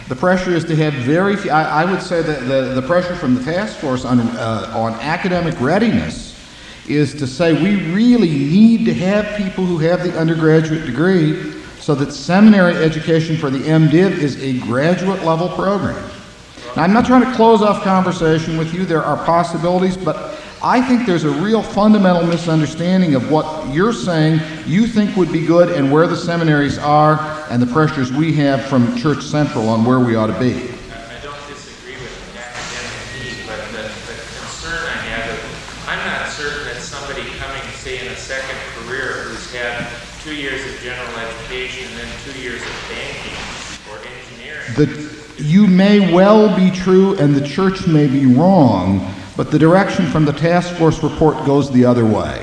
The pressure is to have very few, I, I would say that the, the pressure from the task force on, uh, on academic readiness is to say we really need to have people who have the undergraduate degree so that seminary education for the MDiv is a graduate level program. Now, I'm not trying to close off conversation with you. There are possibilities, but I think there's a real fundamental misunderstanding of what you're saying you think would be good and where the seminaries are and the pressures we have from Church Central on where we ought to be. I don't disagree with the academic need, but the, the concern I have is I'm not certain that somebody coming, say, in a second career who's had two years of general education and then two years of banking or engineering. The, you may well be true and the church may be wrong, but the direction from the task force report goes the other way,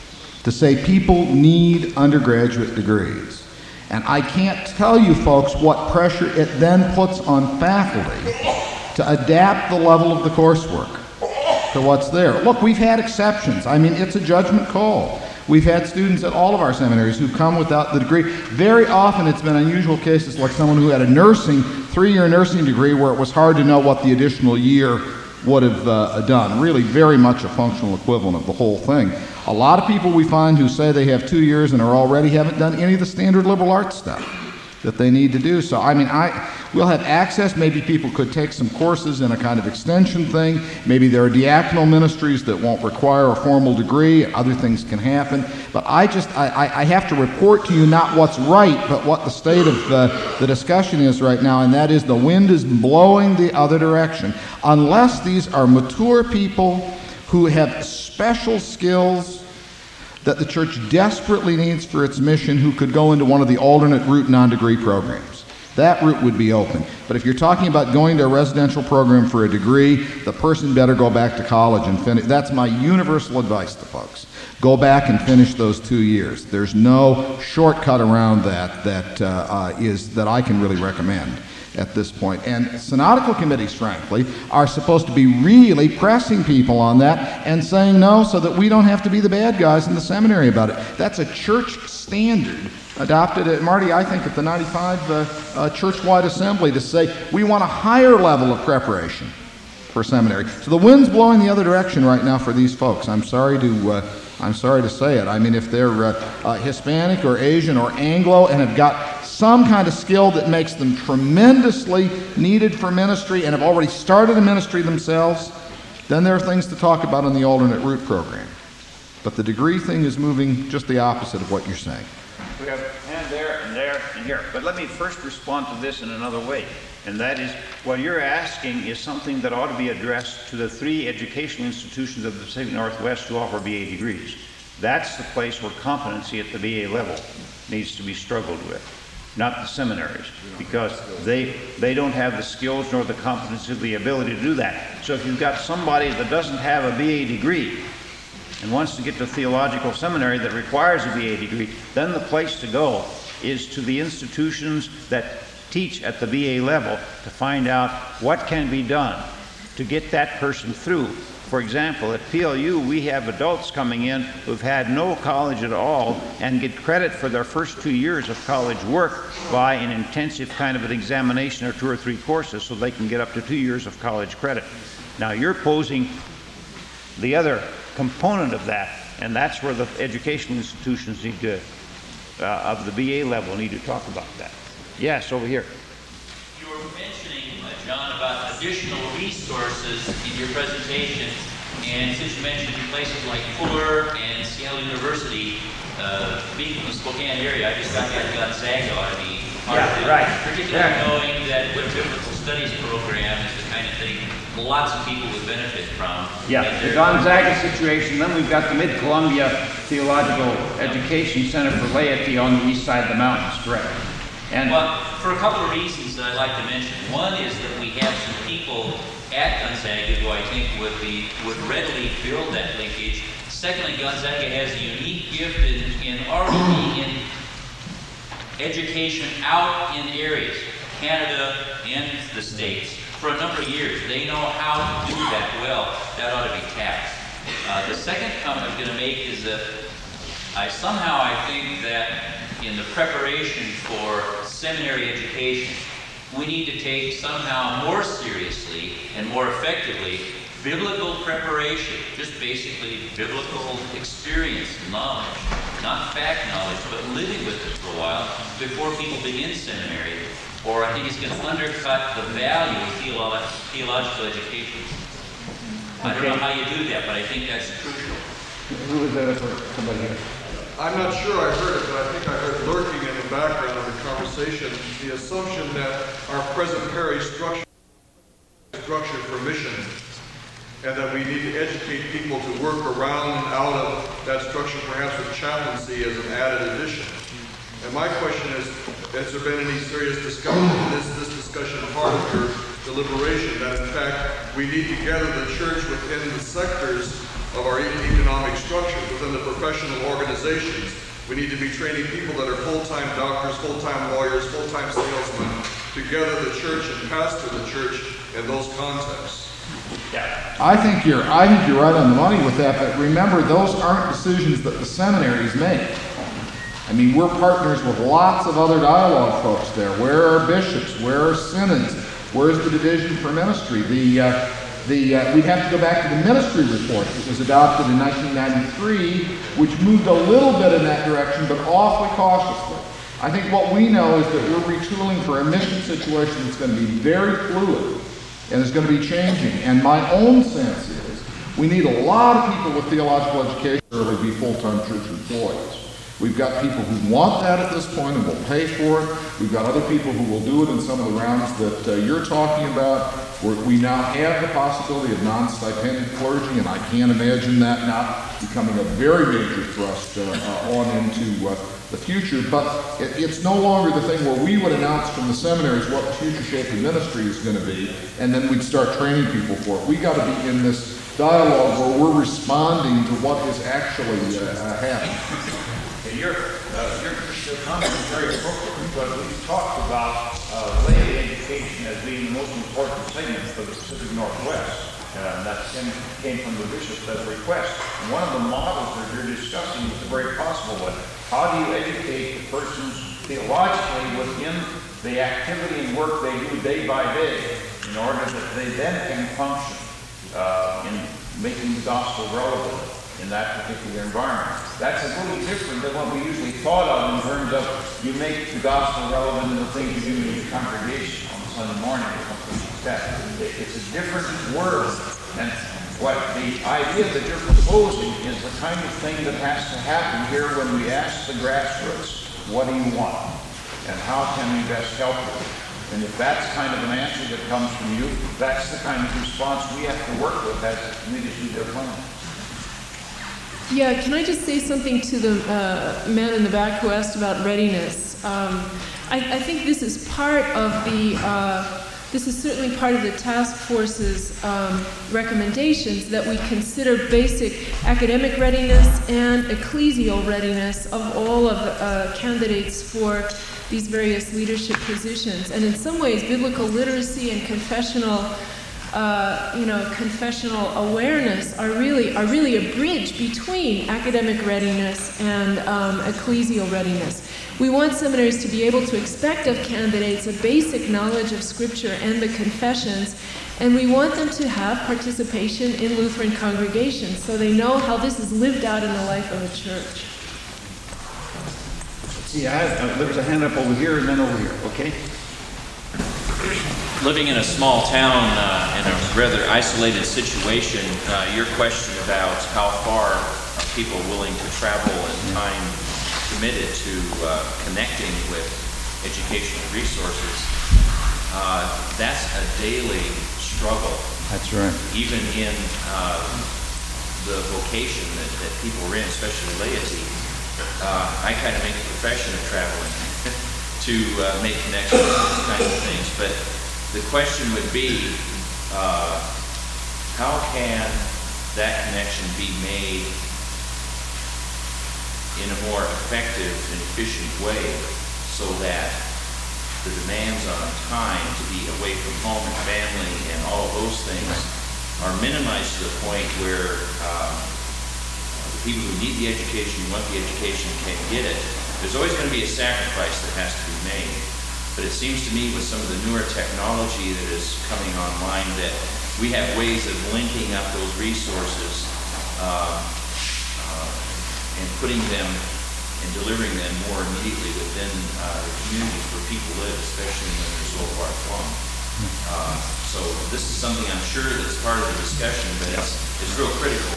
to say people need undergraduate degrees. And I can't tell you folks what pressure it then puts on faculty to adapt the level of the coursework to what's there. Look, we've had exceptions. I mean, it's a judgment call. We've had students at all of our seminaries who've come without the degree. Very often it's been unusual cases like someone who had a nursing, three-year nursing degree where it was hard to know what the additional year would have uh, done. Really very much a functional equivalent of the whole thing. A lot of people we find who say they have two years and are already haven't done any of the standard liberal arts stuff that they need to do. So, I mean, I we'll have access. Maybe people could take some courses in a kind of extension thing. Maybe there are diaconal ministries that won't require a formal degree. Other things can happen. But I just, I, I have to report to you not what's right, but what the state of uh, the discussion is right now, and that is the wind is blowing the other direction. Unless these are mature people who have special skills that the church desperately needs for its mission, who could go into one of the alternate route non-degree programs. That route would be open. But if you're talking about going to a residential program for a degree, the person better go back to college and finish. That's my universal advice to folks. Go back and finish those two years. There's no shortcut around that that uh, uh, is that I can really recommend at this point. And synodical committees, frankly, are supposed to be really pressing people on that and saying no so that we don't have to be the bad guys in the seminary about it. That's a church standard adopted at, Marty, I think at the ninety-five uh, uh, church-wide assembly to say we want a higher level of preparation for seminary. So the wind's blowing the other direction right now for these folks. I'm sorry to uh, I'm sorry to say it. I mean, if they're uh, uh, Hispanic or Asian or Anglo and have got some kind of skill that makes them tremendously needed for ministry and have already started a ministry themselves, then there are things to talk about in the alternate route program. But the degree thing is moving just the opposite of what you're saying. We have hand there and there and here. But let me first respond to this in another way. And that is, what you're asking is something that ought to be addressed to the three educational institutions of the Pacific Northwest who offer B A degrees. That's the place where competency at the B A level needs to be struggled with, not the seminaries, because they they don't have the skills nor the competency or the ability to do that. So if you've got somebody that doesn't have a B A degree and wants to get to theological seminary that requires a B A degree, then the place to go is to the institutions that teach at the B A level to find out what can be done to get that person through. For example, at P L U, we have adults coming in who've had no college at all and get credit for their first two years of college work by an intensive kind of an examination or two or three courses so they can get up to two years of college credit. Now, you're posing the other component of that, and that's where the educational institutions need to, uh, of the B A level, need to talk about that. Yes, over here. You were mentioning, uh, John, about additional resources in your presentation, and since you mentioned places like Fuller and Seattle University, uh, being from the Spokane area, I just got that Gonzaga ought to be part Yeah, of it. right. Particularly Yeah. knowing that the biblical studies program is the kind of thing lots of people would benefit from. Yeah, And the there- Gonzaga situation, then we've got the Mid-Columbia Theological Education Center for Laity on the east side of the mountains, correct? And Well, for a couple of reasons that I'd like to mention. One is that we have some people at Gonzaga who I think would be would readily build that linkage. Secondly, Gonzaga has a unique gift in, in already being in education out in areas, Canada and the States, for a number of years. They know how to do that well. That ought to be tapped. Uh, the second comment I'm going to make is that I somehow I think that in the preparation for seminary education, we need to take somehow more seriously and more effectively biblical preparation, just basically biblical experience and knowledge, not fact knowledge, but living with it for a while before people begin seminary, or I think it's going to undercut the value of theolo- theological education. I don't know how you do that, but I think that's crucial. Who was that for somebody here? I'm not sure I heard it, but I think I heard lurking in the background of the conversation the assumption that our present parish structure is structured for mission, and that we need to educate people to work around and out of that structure, perhaps with chaplaincy as an added addition. And my question is, has there been any serious discussion in this, this discussion part of your deliberation that in fact we need to gather the church within the sectors of our economic structure, within the professional organizations? We need to be training people that are full-time doctors, full-time lawyers, full-time salesmen, to gather the church and pastor the church in those contexts. Yeah. I think you're I think you're right on the money with that, but remember, those aren't decisions that the seminaries make. I mean, we're partners with lots of other dialogue folks there. Where are bishops? Where are synods? Where's the division for ministry? The uh, the uh, we'd have to go back to the ministry report that was adopted in nineteen ninety-three, which moved a little bit in that direction, but awfully cautiously. I think what we know is that we're retooling for a mission situation that's going to be very fluid and is going to be changing. And my own sense is we need a lot of people with theological education to really be full-time church employees. We've got people who want that at this point and will pay for it. We've got other people who will do it in some of the rounds that uh, you're talking about. Where we now have the possibility of non-stipended clergy, and I can't imagine that not becoming a very major thrust uh, uh, on into uh, the future. But it, it's no longer the thing where we would announce from the seminaries what the future shape of ministry is going to be, and then we'd start training people for it. We got to be in this dialogue where we're responding to what is actually uh, happening. Your, uh, your, your comment is very appropriate because we've talked about uh, lay education as being the most important segment for the Pacific Northwest. Uh, that came, came from the bishops as a request. And one of the models that you're discussing is a very possible one. How do you educate the persons theologically within the activity and work they do day by day in order that they then can function uh, in making the gospel relevant in that particular environment? That's a little different than what we usually thought of in terms of you make the gospel relevant in the things you do in your congregation on Sunday morning or something like that. It's a different word. And what the idea that you're proposing is the kind of thing that has to happen here when we ask the grassroots, what do you want? And how can we best help you? And if that's kind of an answer that comes from you, that's the kind of response we have to work with as the committees do their planning. Yeah, can I just say something to the uh, man in the back who asked about readiness? Um, I, I think this is part of the, uh, this is certainly part of the task force's um, recommendations that we consider basic academic readiness and ecclesial readiness of all of the uh, candidates for these various leadership positions. And in some ways, biblical literacy and confessional Uh, you know, confessional awareness are really are really a bridge between academic readiness and um, ecclesial readiness. We want seminaries to be able to expect of candidates a basic knowledge of Scripture and the confessions, and we want them to have participation in Lutheran congregations so they know how this is lived out in the life of a church. See, I have, uh, there's a hand up over here and then over here, okay? Living in a small town uh, in a rather isolated situation, uh, your question about how far are people willing to travel and time committed to uh, connecting with educational resources, uh, that's a daily struggle. That's right. Even in uh, the vocation that, that people are in, especially laity. Uh, I kind of make a profession of traveling to uh, make connections with these kinds of things, but the question would be, uh, how can that connection be made in a more effective and efficient way so that the demands on time to be away from home and family and all of those things are minimized to the point where uh, the people who need the education, want the education, can get it. There's always going to be a sacrifice that has to be made. But it seems to me with some of the newer technology that is coming online that we have ways of linking up those resources uh, uh, and putting them and delivering them more immediately within uh, the communities where people live, especially when they're so far flung. Uh, so this is something I'm sure that's part of the discussion, but it's, it's real critical.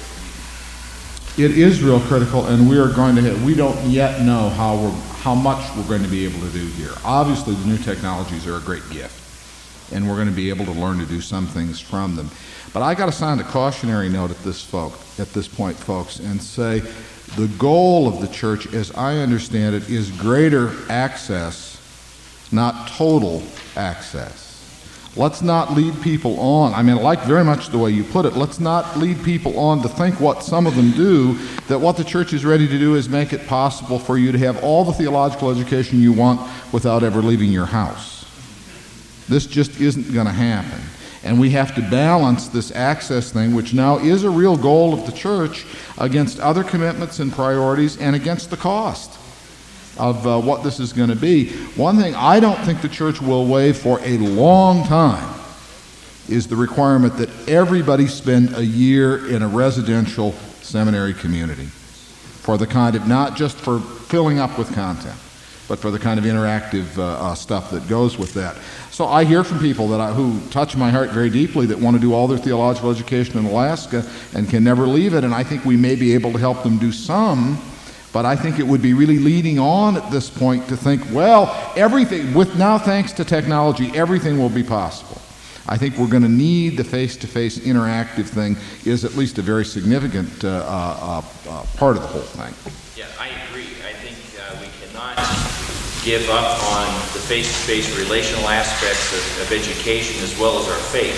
It is real critical, and we are going to hit, we don't yet know how we're, how much we're going to be able to do here. Obviously, the new technologies are a great gift, and we're going to be able to learn to do some things from them. But I got to sound a cautionary note at this folk, at this point, folks, and say the goal of the church, as I understand it, is greater access, not total access. Let's not lead people on. I mean, I like very much the way you put it. Let's not lead people on to think what some of them do, that what the church is ready to do is make it possible for you to have all the theological education you want without ever leaving your house. This just isn't going to happen. And we have to balance this access thing, which now is a real goal of the church, against other commitments and priorities and against the cost of uh, what this is going to be. One thing I don't think the church will waive for a long time is the requirement that everybody spend a year in a residential seminary community for the kind of, not just for filling up with content, but for the kind of interactive uh, uh, stuff that goes with that. So I hear from people that I, who touch my heart very deeply, that want to do all their theological education in Alaska and can never leave it, and I think we may be able to help them do some. But I think it would be really leading on at this point to think, well, everything, with now thanks to technology, everything will be possible. I think we're going to need the face-to-face interactive thing is at least a very significant uh, uh, uh, part of the whole thing. Yeah, I agree. I think uh, we cannot give up on the face-to-face relational aspects of, of education as well as our faith.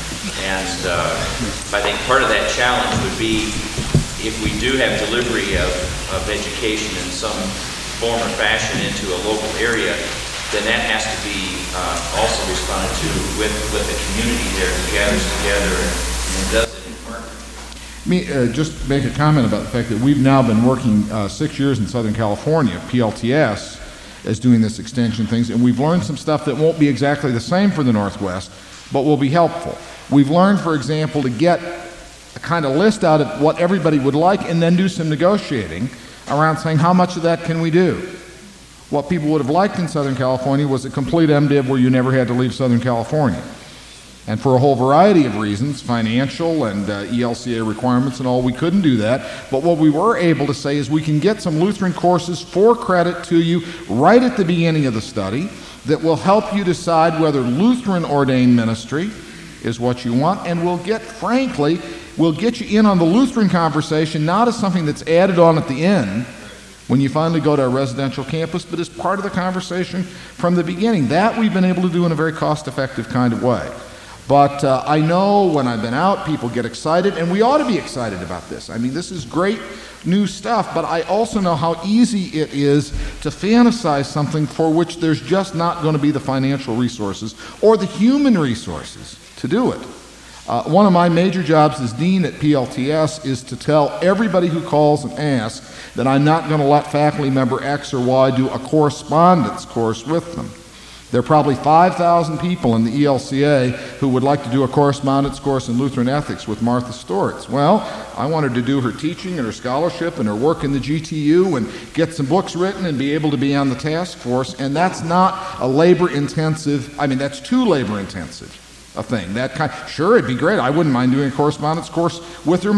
And uh, I think part of that challenge would be if we do have delivery of, of education in some form or fashion into a local area, then that has to be uh, also responded to with, with the community there who gathers together and, and does it in partnership. Me, uh, just make a comment about the fact that we've now been working uh, six years in Southern California. P L T S is doing this extension things, and we've learned some stuff that won't be exactly the same for the Northwest, but will be helpful. We've learned, for example, to get a kind of list out of what everybody would like and then do some negotiating around saying how much of that can we do. What people would have liked in Southern California was a complete M Div where you never had to leave Southern California. And for a whole variety of reasons, financial and uh, E L C A requirements and all, we couldn't do that. But what we were able to say is we can get some Lutheran courses for credit to you right at the beginning of the study that will help you decide whether Lutheran ordained ministry is what you want, and we'll get, frankly, we'll get you in on the Lutheran conversation, not as something that's added on at the end when you finally go to a residential campus, but as part of the conversation from the beginning. That we've been able to do in a very cost-effective kind of way. But uh, I know when I've been out, people get excited, and we ought to be excited about this. I mean, this is great new stuff, but I also know how easy it is to fantasize something for which there's just not going to be the financial resources or the human resources to do it. Uh, one of my major jobs as dean at P L T S is to tell everybody who calls and asks that I'm not going to let faculty member X or Y do a correspondence course with them. There are probably five thousand people in the E L C A who would like to do a correspondence course in Lutheran ethics with Martha Stortz. Well, I wanted to do her teaching and her scholarship and her work in the G T U and get some books written and be able to be on the task force, and that's not a labor-intensive, I mean, that's too labor-intensive a thing. That kind, sure, it'd be great. I wouldn't mind doing a correspondence course with her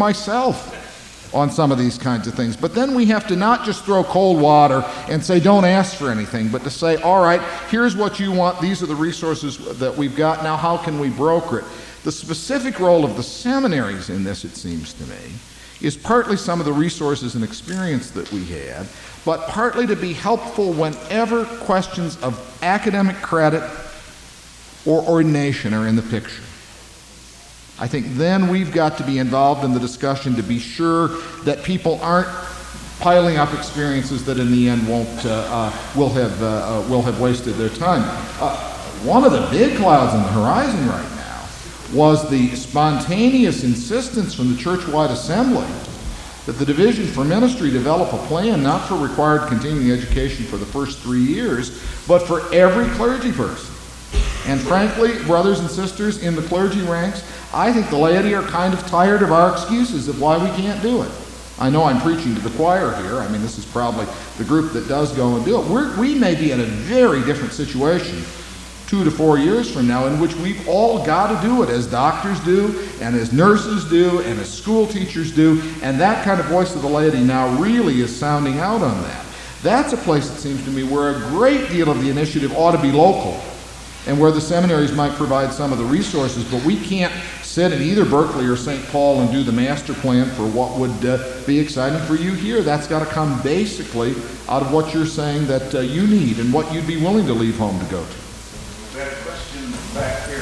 myself on some of these kinds of things. But then we have to not just throw cold water and say, don't ask for anything, but to say, all right, here's what you want. These are the resources that we've got. Now, how can we broker it? The specific role of the seminaries in this, it seems to me, is partly some of the resources and experience that we had, but partly to be helpful whenever questions of academic credit or ordination are in the picture. I think then we've got to be involved in the discussion to be sure that people aren't piling up experiences that in the end won't uh, uh, will have uh, uh, will have wasted their time. Uh, one of the big clouds on the horizon right now was the spontaneous insistence from the church-wide assembly that the Division for Ministry develop a plan not for required continuing education for the first three years, but for every clergy person. And frankly, brothers and sisters in the clergy ranks, I think the laity are kind of tired of our excuses of why we can't do it. I know I'm preaching to the choir here. I mean, this is probably the group that does go and do it. We're, we may be in a very different situation two to four years from now in which we've all got to do it, as doctors do, and as nurses do, and as school teachers do, and that kind of voice of the laity now really is sounding out on that. That's a place, it seems to me, where a great deal of the initiative ought to be local, and where the seminaries might provide some of the resources, but we can't sit in either Berkeley or Saint Paul and do the master plan for what would uh, be exciting for you here. That's got to come basically out of what you're saying that uh, you need and what you'd be willing to leave home to go to. We had a question back here.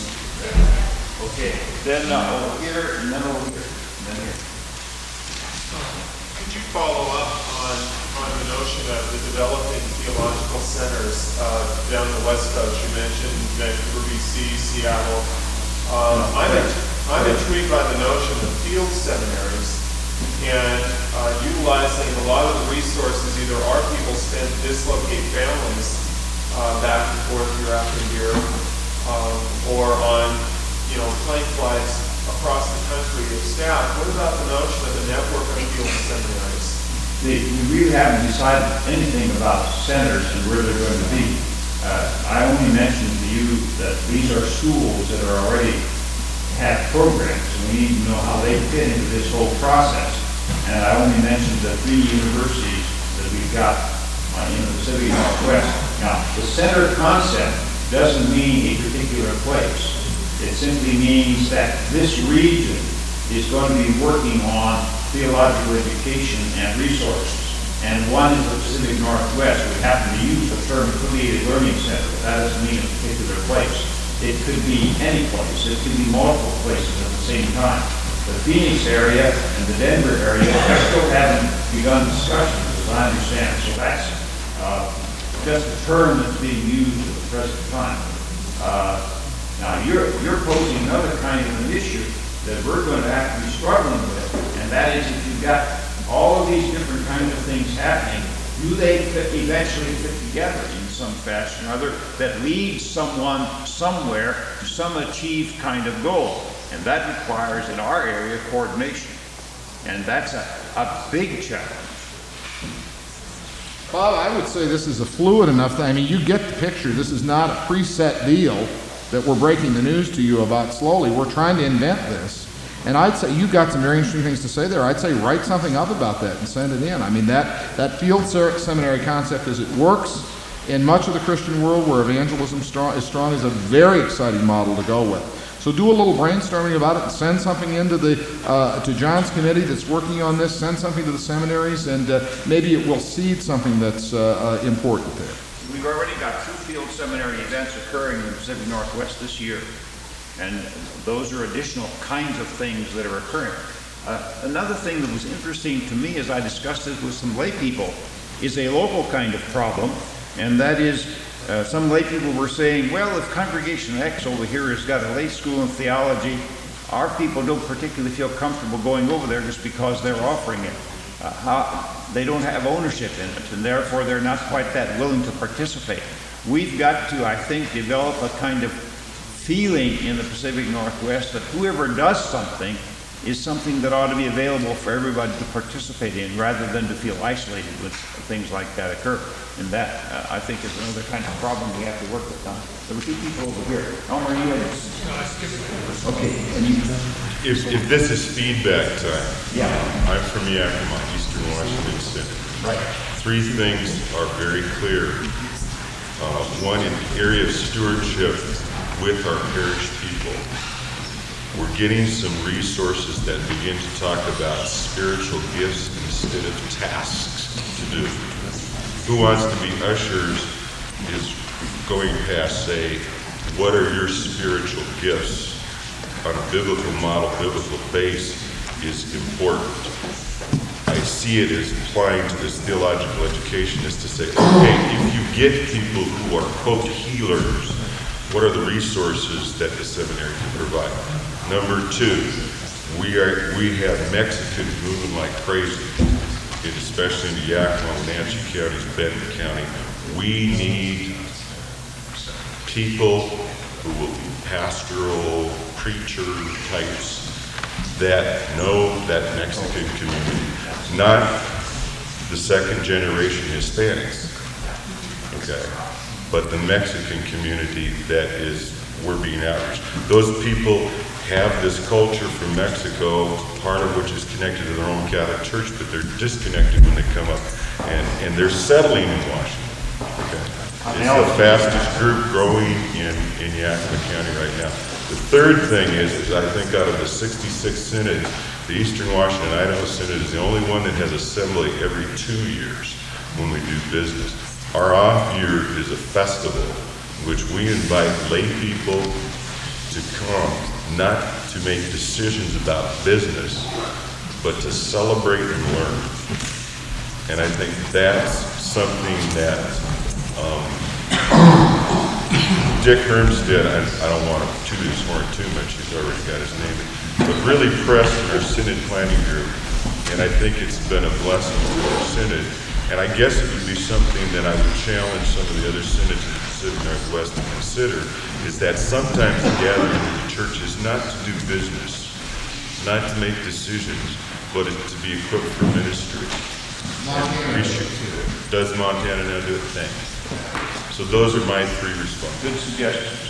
Okay, then uh, over here, and then over here, and then here. Could you follow up on, on the notion of the developing theological centers uh, down the West Coast? You mentioned Vancouver, B C, Seattle. Um, I'm, I'm intrigued by the notion of field seminaries and uh, utilizing a lot of the resources either our people spend to dislocate families uh, back and forth year after year, um, or on, you know, plane flights across the country of staff. What about the notion of a network of field seminaries? The, we really haven't decided anything about centers and where they're going to be. Uh, I only mentioned to you that these are schools that are already have programs, and we need to know how they fit into this whole process. And I only mentioned the three universities that we've got uh, in the Pacific Northwest. Now, the center concept doesn't mean a particular place. It simply means that this region is going to be working on theological education and resources. And one is the Pacific Northwest. We happen to use the term affiliated learning center, but that doesn't mean a particular place. It could be any place. It could be multiple places at the same time. The Phoenix area and the Denver area still haven't begun discussions, as I understand. So that's uh, just a term that's being used at the present time. Uh, now, you're, you're posing another kind of an issue that we're going to have to be struggling with, and that is if you've got all of these different kinds of things happening, do they fit, eventually fit together in some fashion or other that leads someone somewhere to some achieved kind of goal? And that requires, in our area, coordination. And that's a, a big challenge. Bob, I would say this is a fluid enough thing. I mean, you get the picture. This is not a preset deal that we're breaking the news to you about slowly. We're trying to invent this. And I'd say, you've got some very interesting things to say there. I'd say write something up about that and send it in. I mean, that, that field seminary concept as it works in much of the Christian world where evangelism strong, is strong is a very exciting model to go with. So do a little brainstorming about it and send something into the uh, to John's committee that's working on this. Send something to the seminaries, and uh, maybe it will seed something that's uh, uh, important there. We've already got two field seminary events occurring in the Pacific Northwest this year, and those are additional kinds of things that are occurring. Uh, another thing that was interesting to me as I discussed it with some lay people is a local kind of problem, and that is Uh, some lay people were saying, well, if Congregation X over here has got a lay school in theology, our people don't particularly feel comfortable going over there just because they're offering it. Uh, how, they don't have ownership in it, and therefore they're not quite that willing to participate. We've got to, I think, develop a kind of feeling in the Pacific Northwest that whoever does something is something that ought to be available for everybody to participate in rather than to feel isolated when things like that occur. And that, uh, I think, is another kind of problem we have to work with. Now, there were two people over here. Elmer, you had okay. And you, if, if this is feedback time, yeah. I'm from Yakima, Eastern Washington State. Right. Three things are very clear. Uh, one, in the area of stewardship with our parish people, we're getting some resources that begin to talk about spiritual gifts instead of tasks to do. Who Wants to Be Ushers is going past, say, what are your spiritual gifts on a biblical model, biblical base is important. I see it as applying to this theological education is to say, okay, if you get people who are, quote, healers, what are the resources that the seminary can provide? Number two, We are, we have Mexicans moving like crazy, and especially in the Yakima, Wenatchee counties, Benton County. We need people who will be pastoral, preacher types that know that Mexican community, not the second generation Hispanics, okay, but the Mexican community that is, we're being outreached. Those people have this culture from Mexico, part of which is connected to their own Catholic Church, but they're disconnected when they come up, and, and they're settling in Washington. Okay. It's the fastest group growing in, in Yakima County right now. The third thing is, is I think out of the sixty-six synods, the Eastern Washington Idaho Synod is the only one that has assembly every two years when we do business. Our off year is a festival in which we invite lay people to come, not to make decisions about business, but to celebrate and learn. And I think that's something that um, Dick Hermstead, I, I don't want to toot his horn too much, he's already got his name, but really pressed in our Synod planning group. And I think it's been a blessing to our Synod. And I guess it would be something that I would challenge some of the other synods in the Pacific Northwest to consider, is that sometimes the gathering of the church is not to do business, not to make decisions, but it, to be equipped for ministry. Does Montana now do it? Thanks. So those are my three responses. Good suggestions.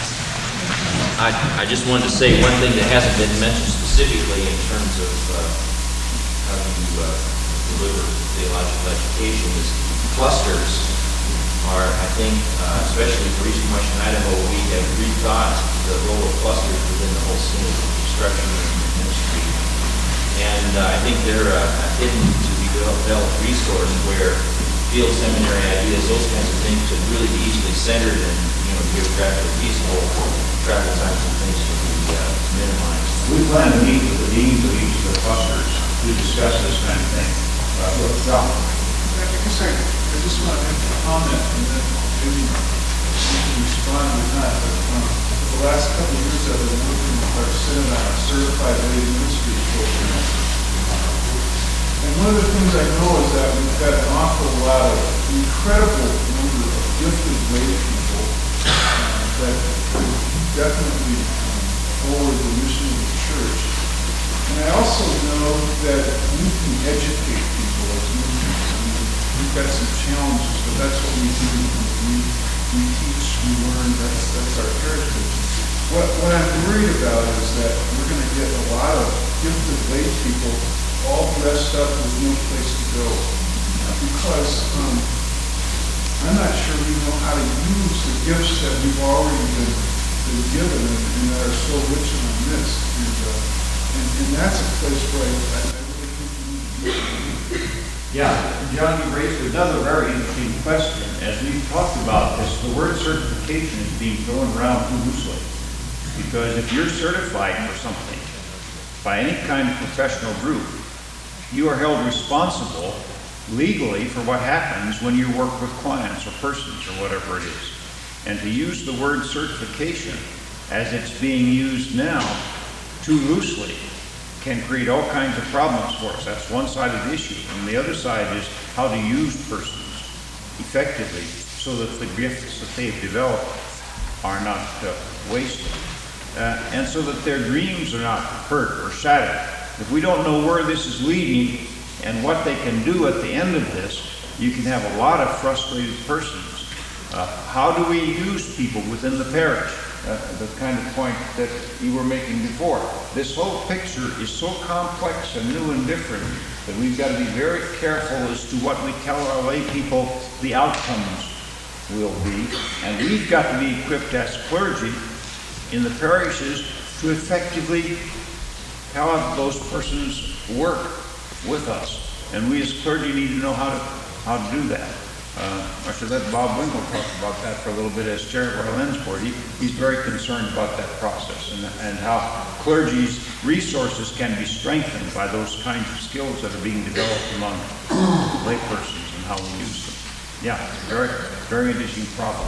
I, I just wanted to say one thing that hasn't been mentioned specifically in terms of uh, how you uh, deliver theological education is clusters are, I think, uh, especially for Eastern Washington, Idaho, we have rethought the role of clusters within the whole synod structure and ministry. And uh, I think they're uh, a hidden to be developed resource where field seminary ideas, those kinds of things could really be easily centered and, you know, geographically feasible. Travel times and things should be uh, minimized. We plan to meet with the deans of each of the clusters to discuss this kind of thing. Uh, John? I guess I, I just want to make a comment and then maybe you can respond with that. But um, for the last couple of years I've been working with our synod on a certified lay ministry program. And one of the things I know is that we've got an awful lot of incredible number of gifted lay people uh, that definitely forward the mission of the church. And I also know that we can educate people as ministers. I mean, we've got some challenges, but that's what we do. We, we teach, we learn, that's, that's our heritage. What, what I'm worried about is that we're going to get a lot of gifted lay people all dressed up with no place to go. Because um, I'm not sure we know how to use the gifts that we've already been been given and, and that are so rich in our midst. And, uh, and, and that's a place where I, I really think we need to be. Yeah, John, you raised another very interesting question. As we've talked about this, the word certification is being thrown around too loosely. Because if you're certified for something by any kind of professional group, you are held responsible legally for what happens when you work with clients or persons or whatever it is. And to use the word certification as it's being used now too loosely can create all kinds of problems for us. That's one side of the issue. And the other side is how to use persons effectively so that the gifts that they've developed are not uh, wasted. Uh, and so that their dreams are not hurt or shattered. If we don't know where this is leading and what they can do at the end of this, you can have a lot of frustrated persons. Uh, how do we use people within the parish? Uh, the kind of point that you were making before. This whole picture is so complex and new and different that we've got to be very careful as to what we tell our lay people the outcomes will be. And we've got to be equipped as clergy in the parishes to effectively have those persons work with us. And we as clergy need to know how to how to do that. Uh, I should let Bob Winkle talk about that for a little bit as chair of our Lens Board. He, he's very concerned about that process and, and how clergy's resources can be strengthened by those kinds of skills that are being developed among lay persons and how we use them. Yeah, very, very interesting problem.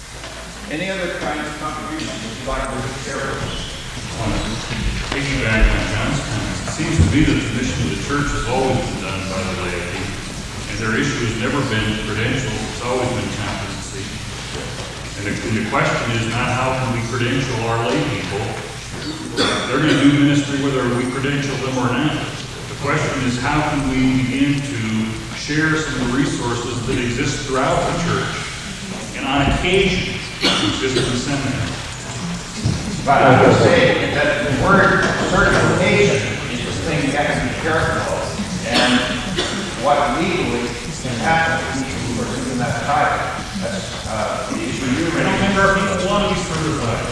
Any other kinds of contributions would you like to share with us? Piggyback on John's seems to be that the mission of the church has always been done by the laity, and their issue has never been credentials, it's always been competency. And the, and the question is not how can we credential our lay people. They're going to do ministry whether we credential them or not. The question is how can we begin to share some of the resources that exist throughout the church, and on occasion exist in the seminary. But I would say that the word certification is the thing you have to be careful of, and what legally can happen for doing that title. That's uh, the issue you I don't think our people want to be certified.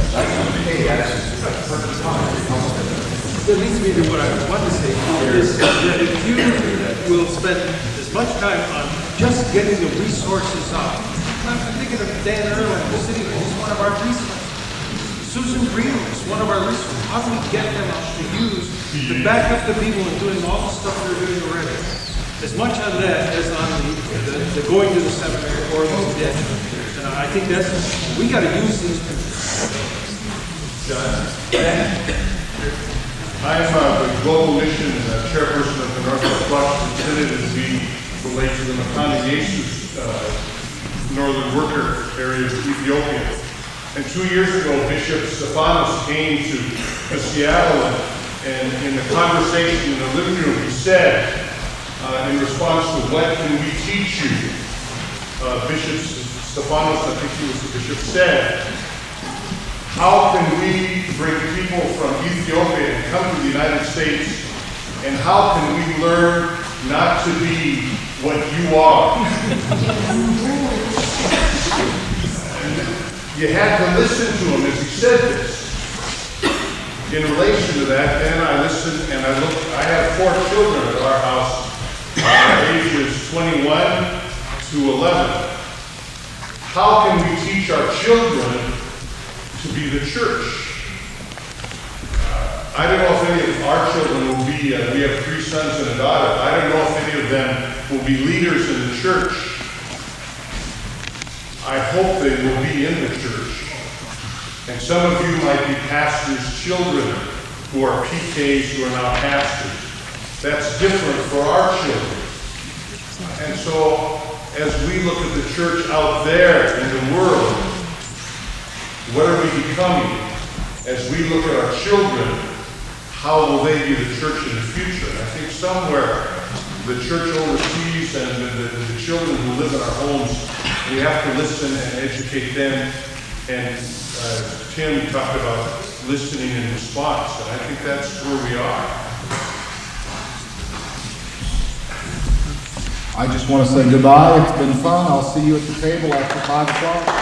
That leads me to what I want to say is that if you will spend as much time on just getting the resources out. I'm thinking of Dan Earl in the city, he's one of our resources. Susan Green is one of our resources. How do we get them to use to back up the people and doing all the stuff they're doing already? As much on that as on the, the, the going to the seminary or the debt. And I think that's, we got to use these people. John? I'm uh, the Global Mission uh, Chairperson of the Northwest Washington Synod, and we relate to the Makani Jesus uh, Northern Worker area of Ethiopia. And two years ago, Bishop Stephanos came to uh, Seattle, and, and in the conversation in the living room, he said, uh, in response to what can we teach you, uh, Bishop Stephanos, I think he was the bishop, said, how can we bring people from Ethiopia and come to the United States, and how can we learn not to be what you are? You had to listen to him as he said this. In relation to that, then I listened and I looked. I have four children at our house, uh, ages twenty-one to eleven. How can we teach our children to be the church? Uh, I don't know if any of our children will be, uh, we have three sons and a daughter. I don't know if any of them will be leaders in the church. I hope they will be in the church. And some of you might be pastors' children who are P Ks who are now pastors. That's different for our children. And so, as we look at the church out there in the world, what are we becoming? As we look at our children, how will they be the church in the future? And I think somewhere, the church overseas and the, the, the children who live in our homes, we have to listen and educate them. And uh, Tim talked about listening in response, and I think that's where we are. I just want to say goodbye. It's been fun. I'll see you at the table after five o'clock.